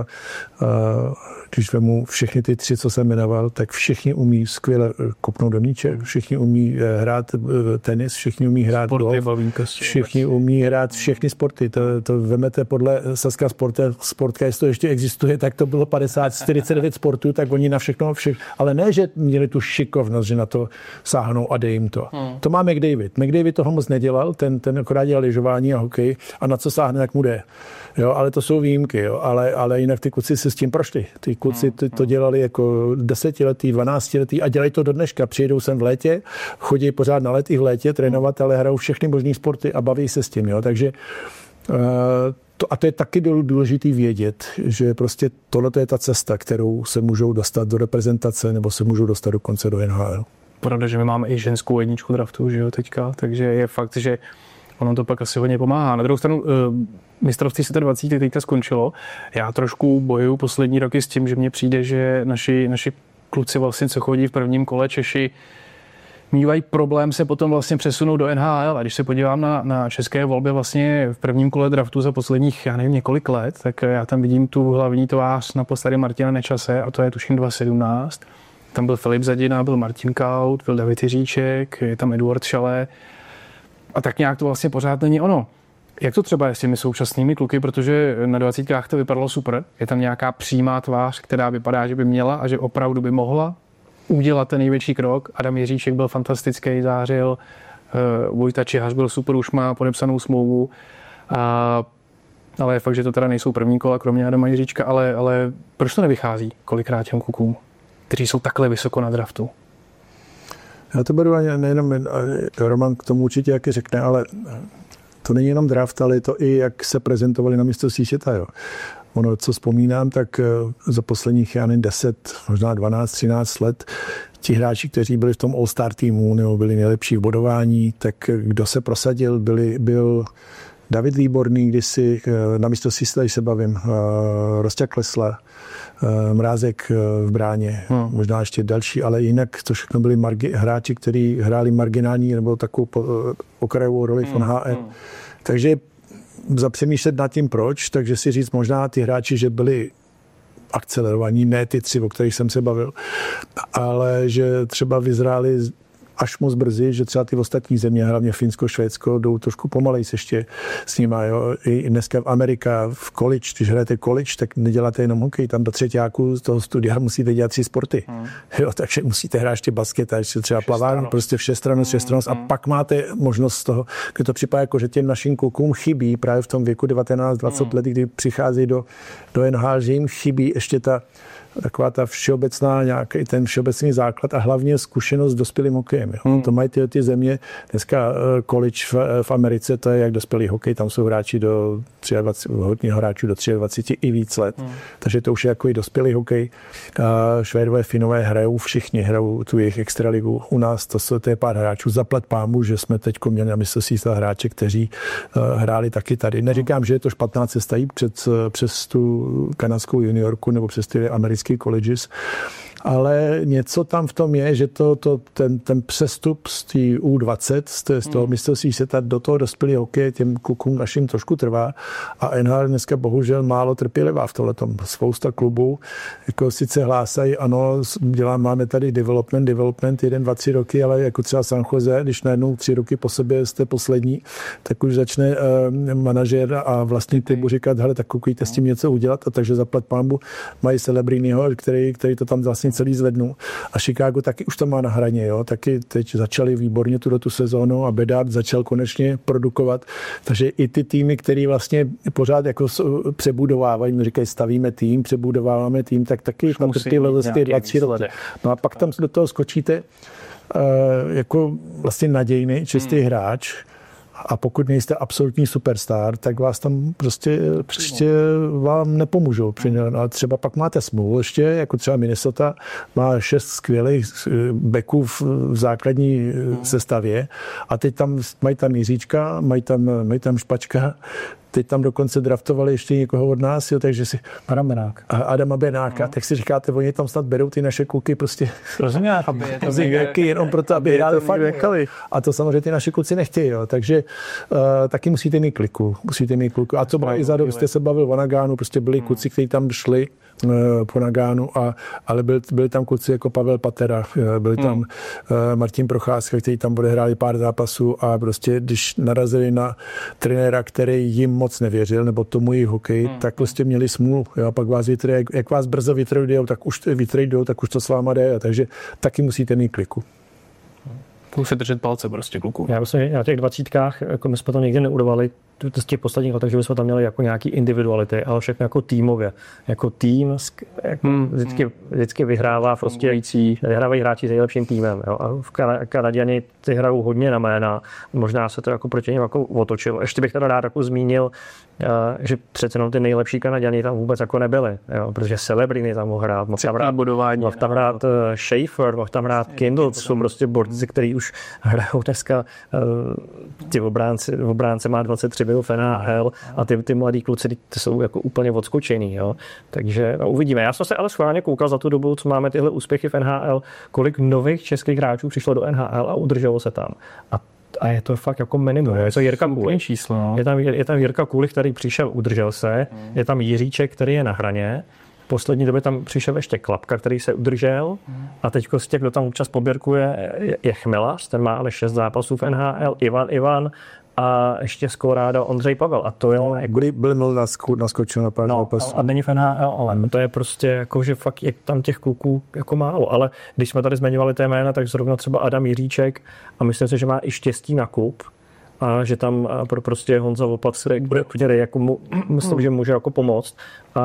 když vemu všechny ty tři, co jsem jmenoval, tak všichni umí skvěle kopnout do míče, všichni umí hrát tenis, všichni umí hrát golf, všichni umí hrát všechny sporty. To vemete podle Saska Sportka, jestli to ještě existuje, tak to bylo 49 sportů, tak oni na všechno, ale ne, že měli tu šikovnost, že na to sáhnou a dej jim to. To má McDavid. McDavid toho moc nedělal, ten akorát dělal lyžování a hokej a na co sáhne, jak mu jde. Jo, ale to jsou výjimky, jo, ale jinak ty kluci se s tím prošli. Ty kluci to dělali jako 10letý, 12letý a dělají to do dneška. Přijedou sem v létě, chodí pořád na let i v létě trénovat, ale hrajou všechny možný sporty a baví se s tím, jo, takže a to je taky důležitý vědět, že prostě tohle je ta cesta, kterou se můžou dostat do reprezentace nebo se můžou dostat dokonce do NHL. Pravda, že my máme i ženskou jedničku draftu, že jo, teďka, takže je fakt, že ono to pak asi hodně pomáhá. Na druhou stranu mistrovství světa 20 teďka skončilo. Já trošku bojuju poslední roky s tím, že mně přijde, že naši kluci vlastně, co chodí v prvním kole, Češi, mívají problém se potom vlastně přesunout do NHL. A když se podívám na české volby vlastně v prvním kole draftu za posledních, já nevím, několik let, tak já tam vidím tu hlavní tvář naposledy Martina Nečase a to je tuším 2017. Tam byl Filip Zadina, byl Martin Kaut, byl David Jiříček, je tam Eduard Šalé. A tak nějak to vlastně pořád není ono. Jak to třeba je s těmi současnými kluky, protože na 20 to vypadalo super. Je tam nějaká přímá tvář, která vypadá, že by měla a že opravdu by mohla udělat ten největší krok. Adam Jiříček byl fantastický, zářil. Vojta Čihař byl super, už má podepsanou smlouvu. Ale je fakt, že to teda nejsou první kola, kromě Adama Jiříčka, ale proč to nevychází kolikrát těm klukům, kteří jsou takhle vysoko na draftu? Já to beru nejenom, Roman k tomu určitě jaký řekne, ale to není jenom draft, ale je to i, jak se prezentovali na mistrovství světa. Jo. Ono, co vzpomínám, tak za posledních, já nevím, 10, možná 12, 13 let, ti hráči, kteří byli v tom All-Star týmu nebo byli nejlepší v bodování, tak kdo se prosadil, byl David Výborný, kdysi na mistrovství světa, když se bavím, Rosťa Klesla, Mrázek v bráně, možná ještě další, ale jinak to všechno byli hráči, kteří hráli marginální nebo takovou okrajovou roli v NHL. Takže zapřemýšlet nad tím proč, takže si říct možná ty hráči, že byli akcelerovaní, ne ty tři, o kterých jsem se bavil, ale že třeba vyzráli až moc brzy, že třeba ty ostatní země, hlavně Finsko, Švédsko, jdou trošku pomalej ještě s nima. Jo. I dneska v Amerika, v college, když hrajete college, tak neděláte jenom hokej, tam do třetíku z toho studia musíte dělat 3 sporty. Jo, takže musíte hrát ještě basket a ještě třeba plavárnu, prostě všestrannost a pak máte možnost z toho, když to připadá jako, že těm našim klukům chybí právě v tom věku 19-20 let, kdy přicházejí do NHL, že jim chybí ještě taková ta všeobecná, nějaký ten všeobecný základ a hlavně zkušenost s dospělým hokejem. Jo. To mají ty země, dneska college v Americe, to je jak dospělý hokej, tam jsou hráči do 23, hodně hráčů do 23 i víc let. Takže to už je jako i dospělý hokej. Švédové, Finové všichni hrajou tu jejich extraligu. U nás to je pár hráčů. Zaplať pámu, že jsme teď měli na mistrovství hráče, kteří hráli taky tady. Neříkám, že je to špatná cesta jít přes tu kanadskou juniorku nebo přes ty americké colleges, ale něco tam v tom je, že ten přestup z té U20, z toho mistrovství světa do toho dospělého hokeje těm klukům našim trošku trvá a NHL dneska bohužel málo trpělivá v tomhletom. Spousta klubů jako sice hlásají, ano, máme tady development 1, 2, 3 roky, ale jako třeba San Jose, když najednou 3 roky po sobě jste poslední, tak už začne manažer a vlastní klubu říkat, hele, tak koukejte s tím něco udělat, a takže zaplať pánbu mají Celebriniho, který to tam vlastně celý zvednul. A Chicago taky už to má na hraně, jo. Taky teď začali výborně tu sezónu a Bedard začal konečně produkovat. Takže i ty týmy, které vlastně pořád jako přebudovávají, říkají, stavíme tým, přebudováváme tým, tak taky natrpělivost 2-3 roky. No a pak tam do toho skočíte jako vlastně nadějný, čistý hráč. A pokud nejste absolutní superstar, tak vás tam prostě vám nepomůžou. Ale třeba pak máte smůlu ještě, jako třeba Minnesota má 6 skvělých backů v základní sestavě a teď tam mají tam Jiříčka, mají tam Špačka, teď tam dokonce draftovali ještě někoho od nás, jo, takže si... Adama Benáka, tak si říkáte, oni tam snad berou ty naše kluky prostě... jenom proto, aby hráli fakt. A to samozřejmě ty naše kluci nechtějí, jo, takže taky musíte mít kliku. A co bylo i za dobu, jste se bavil o Nagánu, prostě byli kluci, kteří tam šli po Nagánu, ale byli tam kluci jako Pavel Patera, byli tam Martin Procházka, který tam odehráli pár zápasů a prostě když narazili na trenéra, který jim moc nevěřil, nebo tomu jejich hokej, tak prostě měli smůlu. A pak vás jak vás brzo vytradujou, tak už to s váma jde, takže taky musíte mít kliku. Musíte držet palce prostě kluku. Já myslím, že na těch 20, jako my jsme to nikdy neudovali z těch posledních letech, že bychom tam měli jako nějaký individuality, ale všechno jako týmově. Jako tým jako vždycky vyhrává prostě vyhrávají hráči s nejlepším týmem. Jo? A v Kanaděni ty hrajou hodně na jména. Možná se to jako proti něm jako otočilo. Ještě bych teda rád jako zmínil, že přece jenom ty nejlepší Kanaděni tam vůbec jako nebyli. Jo? Protože Celebrini tam mohl hrát. Mohl tam hrát Schaefer, mohl tam hrát Kindle, jsou prostě borci, který už hrajou dneska. Ty obránce má 23 byl v NHL a ty mladí kluci ty jsou jako úplně odskočený. Jo? Takže uvidíme. Já jsem se ale schválně koukal za tu dobu, co máme tyhle úspěchy v NHL, kolik nových českých hráčů přišlo do NHL a udrželo se tam. A je to fakt jako minimum. Je to Jirka Kůlich. Číslo, no. Je tam Jirka Kůlich, který přišel, udržel se. Je tam Jiříček, který je na hraně. V poslední době tam přišel ještě Klapka, který se udržel. A teď z těch, kdo tam občas poběrkuje, je Chmelař, ten má ale 6 zápasů v NHL. Ivan a ještě skóráda Ondřej Pavel. A to je... Byl naskočil na pár zápasů. A není v NHL, ale to je prostě jako, že fakt je tam těch kluků jako málo. Ale když jsme tady zmiňovali té jména, tak zrovna třeba Adam Jiříček a myslím si, že má i štěstí na klub. A že tam prostě Honza Opatřek bude jako myslím, že může jako pomoct.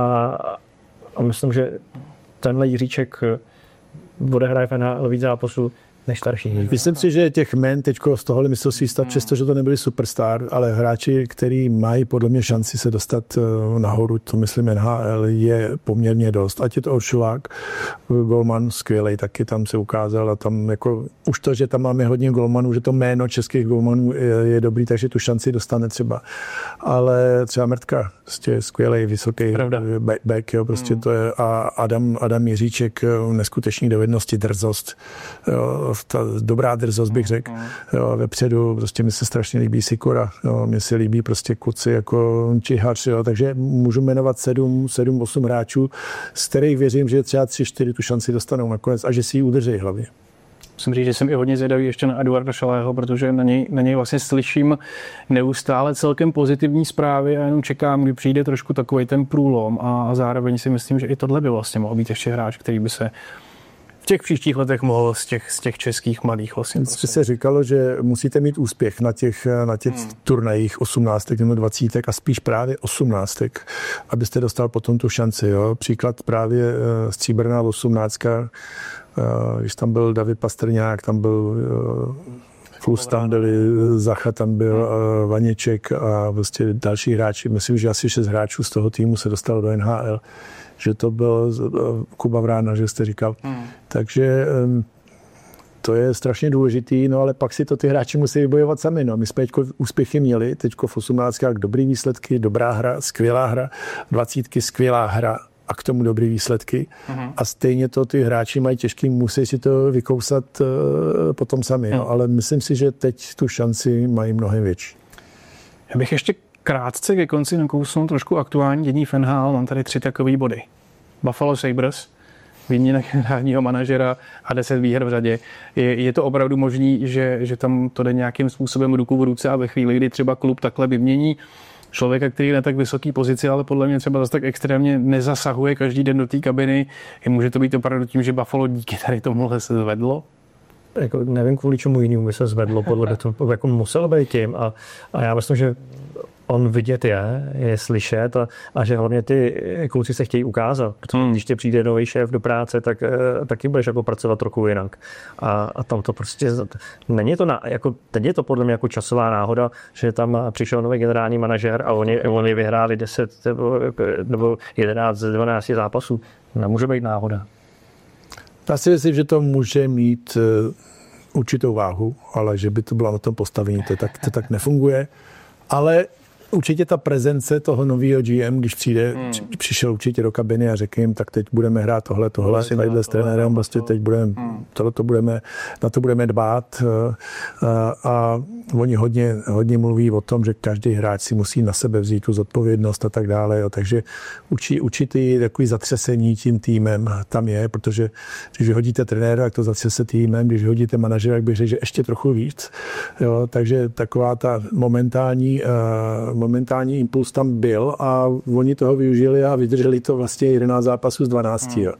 A myslím, že tenhle Jiříček odehraje v NHL víc zápasů než starší. Myslím si, že těch men teďko z tohohle mistrovství světa, přestože to nebyli superstar, ale hráči, kteří mají podle mě šanci se dostat nahoru, to myslím NHL, je poměrně dost. Ať je to Oršulák, golman skvělej, taky tam se ukázal a tam jako už to, že tam máme hodně golmanů, že to jméno českých golmanů je dobrý, takže tu šanci dostane třeba. Ale třeba Mrtka, prostě skvělej, vysoký back, jo, prostě to je a Adam Jiříček, neskutečný dovednosti, drzost, jo, ta dobrá drzost bych řekl. Jo, vepředu prostě mi se strašně líbí Sikora, jo, mně se líbí prostě kluci jako Čihař, jo, takže můžu jmenovat 7-8 hráčů, z kterých věřím, že třeba 3-4 tu šanci dostanou nakonec a že si ji udrží hlavně. musím říct, že jsem i hodně zvědavý ještě na Eduarda Šalého, protože na něj vlastně slyším neustále celkem pozitivní zprávy a jenom čekám, kdy přijde trošku takový ten průlom a zároveň si myslím, že i tohle by vlastně mohl být ještě hráč, který by se v těch příštích letech mohl z těch českých mladých vlastně. Vždycky se říkalo, že musíte mít úspěch na těch turnajích 18 nebo 20 a spíš právě 18, abyste dostal potom tu šanci. Jo? Příklad právě stříbrná 18, když tam byl David Pastrňák, tam byl Klus, tam byli Zacha, tam byl Vaněček a prostě další hráči. Myslím, že asi 6 hráčů z toho týmu se dostalo do NHL. Že to byl Kuba Vrána, že jste říkal. Takže to je strašně důležitý, no ale pak si to ty hráči musí vybojovat sami. No. My jsme teďko úspěchy měli, teďko v 18 dobrý výsledky, dobrá hra, skvělá hra, 20 skvělá hra a k tomu dobrý výsledky. A stejně to ty hráči mají těžký, musí si to vykousat potom sami. No. Ale myslím si, že teď tu šanci mají mnohem větší. Já bych ještě krátce ke konci nakousnul trošku aktuální dění v NHL. Mám tady 3 takové body. Buffalo Sabres, výměna generálního manažera a 10 výher v řadě. Je to opravdu možný, že tam to jde nějakým způsobem ruku v ruce a ve chvíli, kdy třeba klub takhle vymění člověka, který je na tak vysoké pozici, ale podle mě třeba zase tak extrémně nezasahuje každý den do té kabiny. Může to být opravdu tím, že Buffalo díky tady tomuhle se zvedlo? Jako nevím, kvůli čemu jinému by se zvedlo, podle toho, jako muselo být tím a já myslím, že on vidět je slyšet a že hlavně ty kluci se chtějí ukázat. Protože když tě přijde nový šéf do práce, tak taky budeš jako pracovat trochu jinak. A tam to prostě není to teď je to podle mě jako časová náhoda, že tam přišel nový generální manažer a oni vyhráli 10 nebo 11 z 12 zápasů. Nemůže být náhoda. Já si myslím, že to může mít určitou váhu, ale že by to bylo na tom postavení, to tak nefunguje. Ale určitě ta prezence toho nového GM, když přišel určitě do kabiny a řekl jim, tak teď budeme hrát tohle, tadyhle s trenérem, vlastně teď na to budeme dbát a oni hodně mluví o tom, že každý hráč si musí na sebe vzít tu zodpovědnost a tak dále, jo. Takže určitý takový zatřesení tím týmem tam je, protože když vyhodíte trenéra, tak to zatřese týmem, když vyhodíte manažera, tak bych řekl, že ještě trochu víc, jo. Takže taková ta momentální impuls tam byl a oni toho využili a vydrželi to vlastně 11 zápasů z 12. Jo.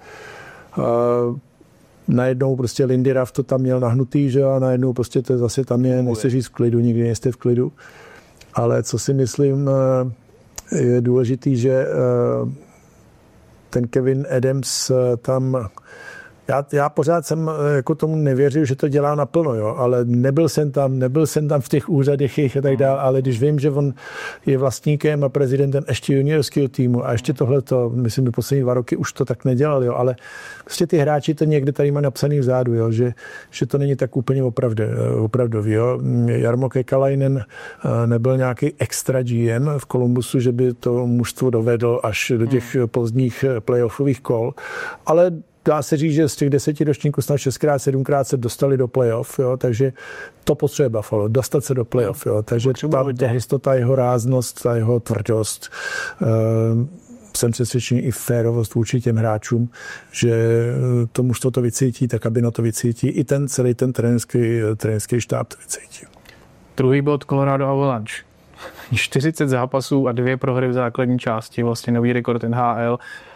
Najednou prostě Lindy Ruff to tam měl nahnutý, že a najednou prostě to zase tam je, nechci říct v klidu, nikdy nejste v klidu. Ale co si myslím, je důležitý, že ten Kevin Adams tam já pořád jsem jako tomu nevěřil, že to dělá naplno, jo, ale nebyl jsem tam v těch úřadech a tak dále, ale když vím, že on je vlastníkem a prezidentem ještě juniorského týmu a ještě tohleto, myslím, že poslední 2 roky už to tak nedělal, jo, ale prostě ty hráči to někde tady má napsaný vzadu, jo, že to není tak úplně opravdový, jo. Jarmo Kekalainen nebyl nějaký extra GM v Columbusu, že by to mužstvo dovedl až do těch pozdních playoffových kol, ale dá se říct, že z těch 10 ročníků snad 6x, 7x se dostali do playoff, jo, takže to potřebuje Buffalo, dostat se do playoff, jo, takže ta jistota, jeho ráznost, ta jeho tvrdost, jsem přesvědčený i férovost vůči těm hráčům, že to mužstvo to vycítí, ta kabina to vycítí, i celý ten trenerský štáb to vycítí. Druhý bod Colorado Avalanche. 40 zápasů a 2 prohry v základní části, vlastně nový rekord NHL.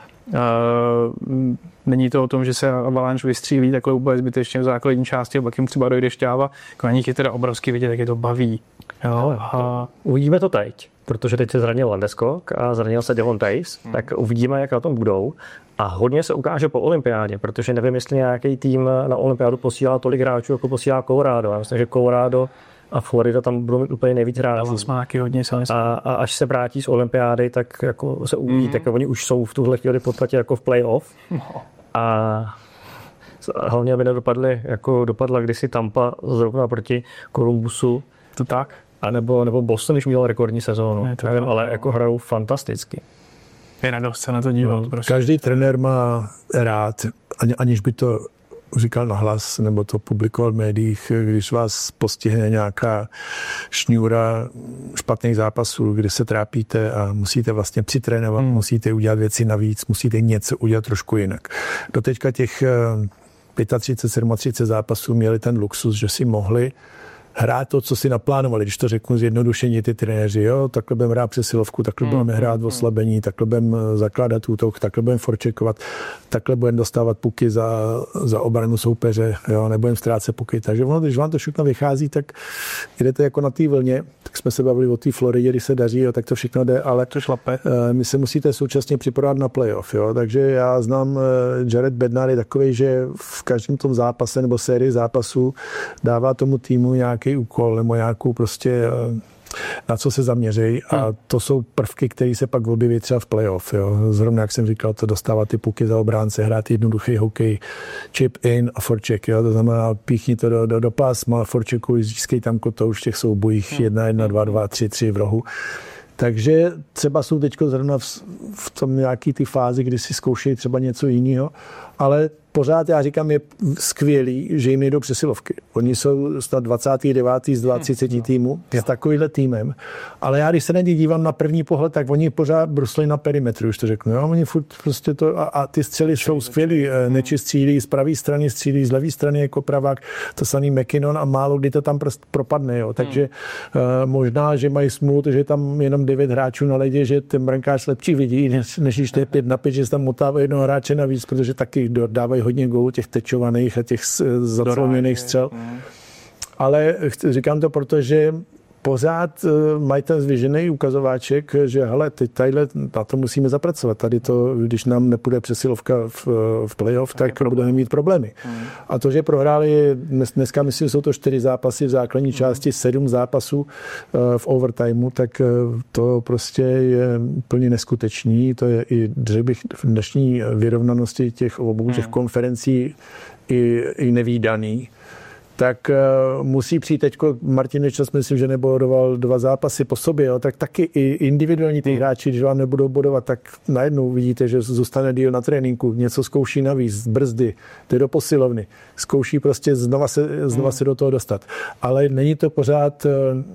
Není to o tom, že se Avalanche vystřílí takhle úplně zbytečně v základní části a pak jim třeba dojde šťáva. Na nich je teda obrovský vidět, jak je to baví. Jo, uvidíme to teď, protože teď se zranil Landeskog a zranil se Devon Toews, tak uvidíme, jak na tom budou. A hodně se ukáže po olympiádě, protože nevím, jestli nějaký tým na olympiádu posílá tolik hráčů, jako posílá Colorado. Já myslím, že Colorado a Florida tam budou mít úplně nejvíc hráčů. A až se vrátí z olympiády, tak jako se uvidí, tak oni už jsou v tuhle chvíli v podstatě jako v playoff. A hlavně, aby nedopadli, jako dopadla kdysi Tampa zrovna proti Columbusu. To tak? A nebo Boston, když udělal rekordní sezónu. Nevím, ale jako hrajou fantasticky. Je radost se na to dívat. Každý trenér má rád, aniž by to říkal nahlas, nebo to publikoval v médiích, když vás postihne nějaká šňůra špatných zápasů, kde se trápíte a musíte vlastně přitrénovat, musíte udělat věci navíc, musíte něco udělat trošku jinak. Doteďka těch 35-37 zápasů měli ten luxus, že si mohli hrát to, co si naplánovali, když to řeknu zjednodušení ty trenéři, jo, takhle budeme hrát přesilovku, takhle budeme hrát v oslabení, takhle budeme zakládat útok, takhle budeme forčekovat, takhle budeme dostávat puky za obranu soupeře, jo, nebudeme ztrácet puky. Takže ono, když vám to všechno vychází, tak jdete jako na té vlně. Tak jsme se bavili o té Floridě, když se daří, jo, tak to všechno jde, ale to šlape. My se musíte současně připravovat na playoff, jo. Takže já znám Jared Bednar je takovej, že v každém tom zápase nebo sérii zápasů dává tomu týmu nějaký úkol nebo nějakou prostě na co se zaměří a to jsou prvky, které se pak objeví třeba v playoff. Jo. Zrovna, jak jsem říkal, to dostávat ty puky za obránce, hrát jednoduchý hokej, chip in a forecheck. Jo. To znamená, píchni to do pásma, forecheckuj, získej tam kotouč v těch soubojích 1-1, 2-2, 3-3 v rohu. Takže třeba jsou teď zrovna v tom nějaký ty fázi, kdy si zkoušejí třeba něco jiného, ale pořád já říkám, je skvělý, že jim nejdou přesilovky. Oni jsou snad 29. z 20 týmů s takovýhle týmem, ale já když se na ně dívám na první pohled, tak oni pořád bruslí na perimetru, už to řeknu. Jo? Oni furt prostě to a ty střely jsou skvělý. Neči střílí z pravé strany, střílí z levé strany jako pravák, to samý McKinnon a málo kdy to tam propadne. Jo? Takže možná, že mají smůlu, že tam jenom 9 hráčů na ledě, že ten brankář lepší vidí, než když to je 5-5, že se tam motává jednoho hráče navíc, protože taky dávají hodně gólů těch tečovaných a těch zacloněných střel. Ale říkám to, protože pořád mají ten zvěžený ukazováček, že hele, teď tadyhle, na to musíme zapracovat. Tady to, když nám nepůjde přesilovka v playoff, tak budeme mít problémy. A to, že prohráli, dneska myslím, jsou to 4 zápasy v základní části, 7 zápasů v overtimeu, tak to prostě je úplně neskutečný. To je i, řekl bych, v dnešní vyrovnanosti těch obou těch konferencí i nevídaný. Tak musí přijít teďko, Martin Nečas myslím, že nebodoval 2 zápasy po sobě, jo, tak taky i individuální ty hráči, když vám nebudou bodovat, tak najednou vidíte, že zůstane díl na tréninku, něco zkouší navíc, brzdy, jde do posilovny, zkouší prostě znova se do toho dostat. Ale není to pořád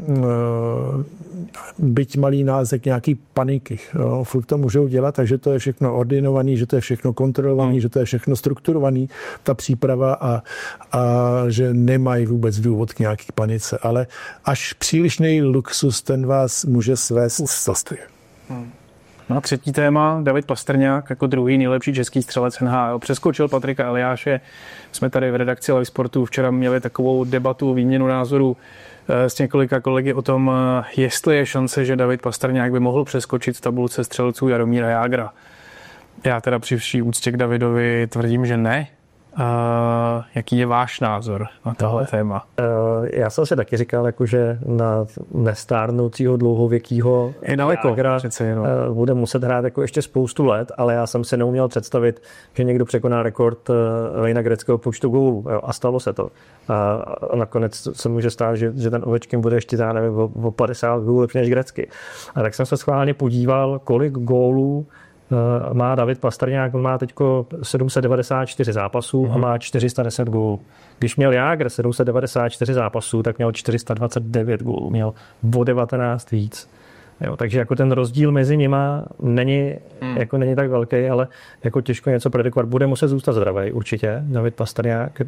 byť malý názek nějaký paniky. Jo. Furt to můžou dělat, takže to je všechno ordinovaný, že to je všechno kontrolovaný, že to je všechno strukturovaný, ta příprava a že nemají vůbec důvod k nějaký panice, ale až přílišný luxus, ten vás může svést z cesty. No a třetí téma, David Pastrňák jako druhý nejlepší český střelec NHL. Přeskočil Patrika Eliáše. Jsme tady v redakci Live Sportu včera měli takovou debatu, výměnu názorů s několika kolegy o tom, jestli je šance, že David Pastrňák by mohl přeskočit v tabulce střelců Jaromíra Jágra. Já teda při vší úctě k Davidovi tvrdím, že ne. Jaký je váš názor na tohle téma? Já jsem si taky říkal, že na nestárnoucího dlouhověkýho Jágra bude muset hrát ještě spoustu let, ale já jsem si neuměl představit, že někdo překoná rekord Wayna Gretzkyho počtu gólů. A stalo se to. A nakonec se může stát, že ten Ovečkin bude ještě o 50 gólů lepší než Gretzky. A tak jsem se schválně podíval, kolik gólů má David Pastrňák, on má teď 794 zápasů a má 410 gólů. Když měl Jágr 794 zápasů, tak měl 429 gólů, měl o 19 víc. Jo, takže jako ten rozdíl mezi nima není tak velký, ale jako těžko něco predikovat. Bude muset zůstat zdravý určitě, David Pastrňák.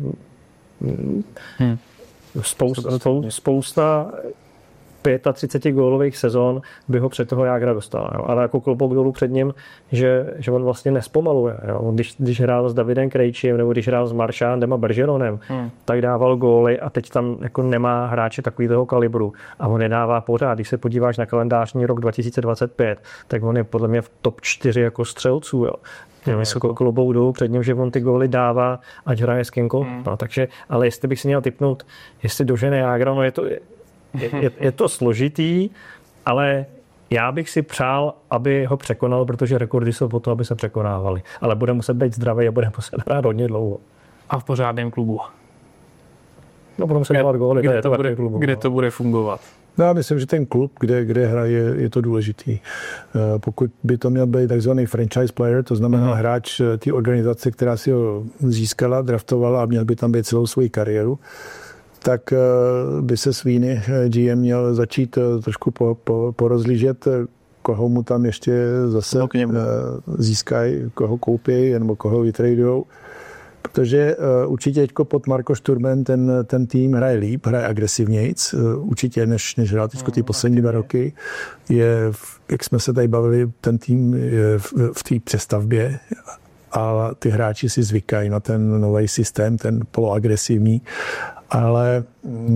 Spousta 35 gólových sezon by ho před toho Jágra dostal. Jo. Ale jako klobouk dolů před ním, že on vlastně nespomaluje. Jo. Když hrál s Davidem Krejčím nebo když hrál s Marchandem a Bergeronem, tak dával góly a teď tam jako nemá hráče takového kalibru. A on je dává pořád. Když se podíváš na kalendářní rok 2025, tak on je podle mě v top 4 jako střelců. Jo. Jako klobouk dolů před ním, že on ty góly dává, ať hraje s kýmkoliv. No, takže, ale jestli bych si měl tipnout, jestli dožene Jágra, no je to složitý, ale já bych si přál, aby ho překonal, protože rekordy jsou po to, aby se překonávali. Ale bude muset být zdravý a bude muset hrát hodně dlouho. A v pořádném klubu. No, bude muset dělat góly. Kde to bude fungovat? No, já myslím, že ten klub, kde hraje, je to důležitý. Pokud by to měl být takzvaný franchise player, to znamená hráč té organizace, která si ho získala, draftovala a měl by tam být celou svou kariéru, tak by se Sweeney GM měl začít trošku porozlížet, koho mu tam ještě zase získají, koho koupí, nebo koho vytradujou. protože určitě teďko pod Marco Sturmem ten tým hraje líp, hraje agresivnějc, určitě než hrál teďko ty poslední 2 roky. Jak jsme se tady bavili, ten tým je v té přestavbě a ty hráči si zvykají na ten nový systém, ten poloagresivní, ale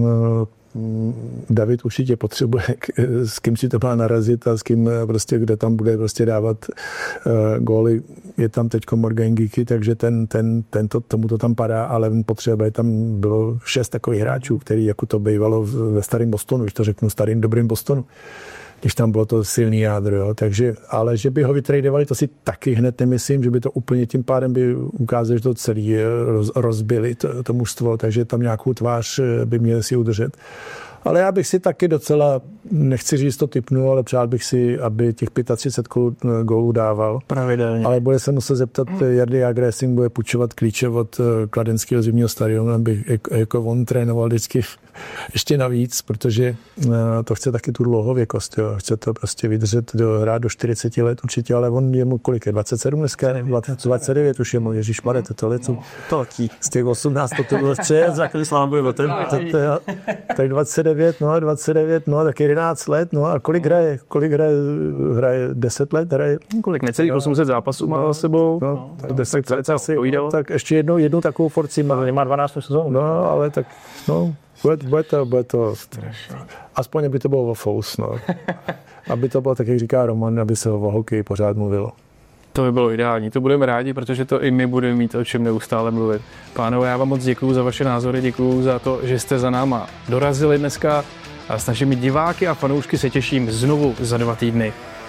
David určitě potřebuje, s kým si to má narazit a s kým prostě, kde tam bude prostě dávat góly. Je tam teďko Morgan Geeky, takže tomu to tam padá, ale potřebuje, tam bylo 6 takových hráčů, který jako to bývalo ve starém Bostonu, když to řeknu, starým dobrým Bostonu, když tam bylo to silný jádro, jo. Takže, ale že by ho vytradovali, to si taky hned nemyslím, že by to úplně tím pádem by ukázali, že to celý rozbili, to mužstvo, takže tam nějakou tvář by měli si udržet. Ale já bych si taky docela, nechci říct to tipnu, ale přál bych si, aby těch 35 gólů dával. Pravidelně. Ale bude se muset zeptat Jardy Jágra, jestli bude půjčovat klíče od kladenského zimního stadionu, aby jako on trénoval vždycky ještě navíc, protože to chce taky tu dlouhověkost. Jo. Chce to prostě vydržet hrát do 40 let určitě, ale on je mu kolik je? 27 dneska? 29 už je mu, ježišmarja, to letu. Z těch 18 to bylo střed, za který slám byl tak 29, tak 11 let, no a kolik hraje? Hraje 10 let? Kolik? Necelých 800 zápasů má za sebou. No, tak 10 let asi tak ještě jednu takovou forci má 12 sezónu. No, ale tak, no, bude to aspoň aby to bylo o fous, no. Aby to bylo tak, jak říká Roman, aby se o hokeji pořád mluvilo. To by bylo ideální, to budeme rádi, protože to i my budeme mít o čem neustále mluvit. Pánové, já vám moc děkuju za vaše názory, děkuju za to, že jste za náma dorazili dneska a s našimi diváky a fanoušky se těším znovu za 2 týdny.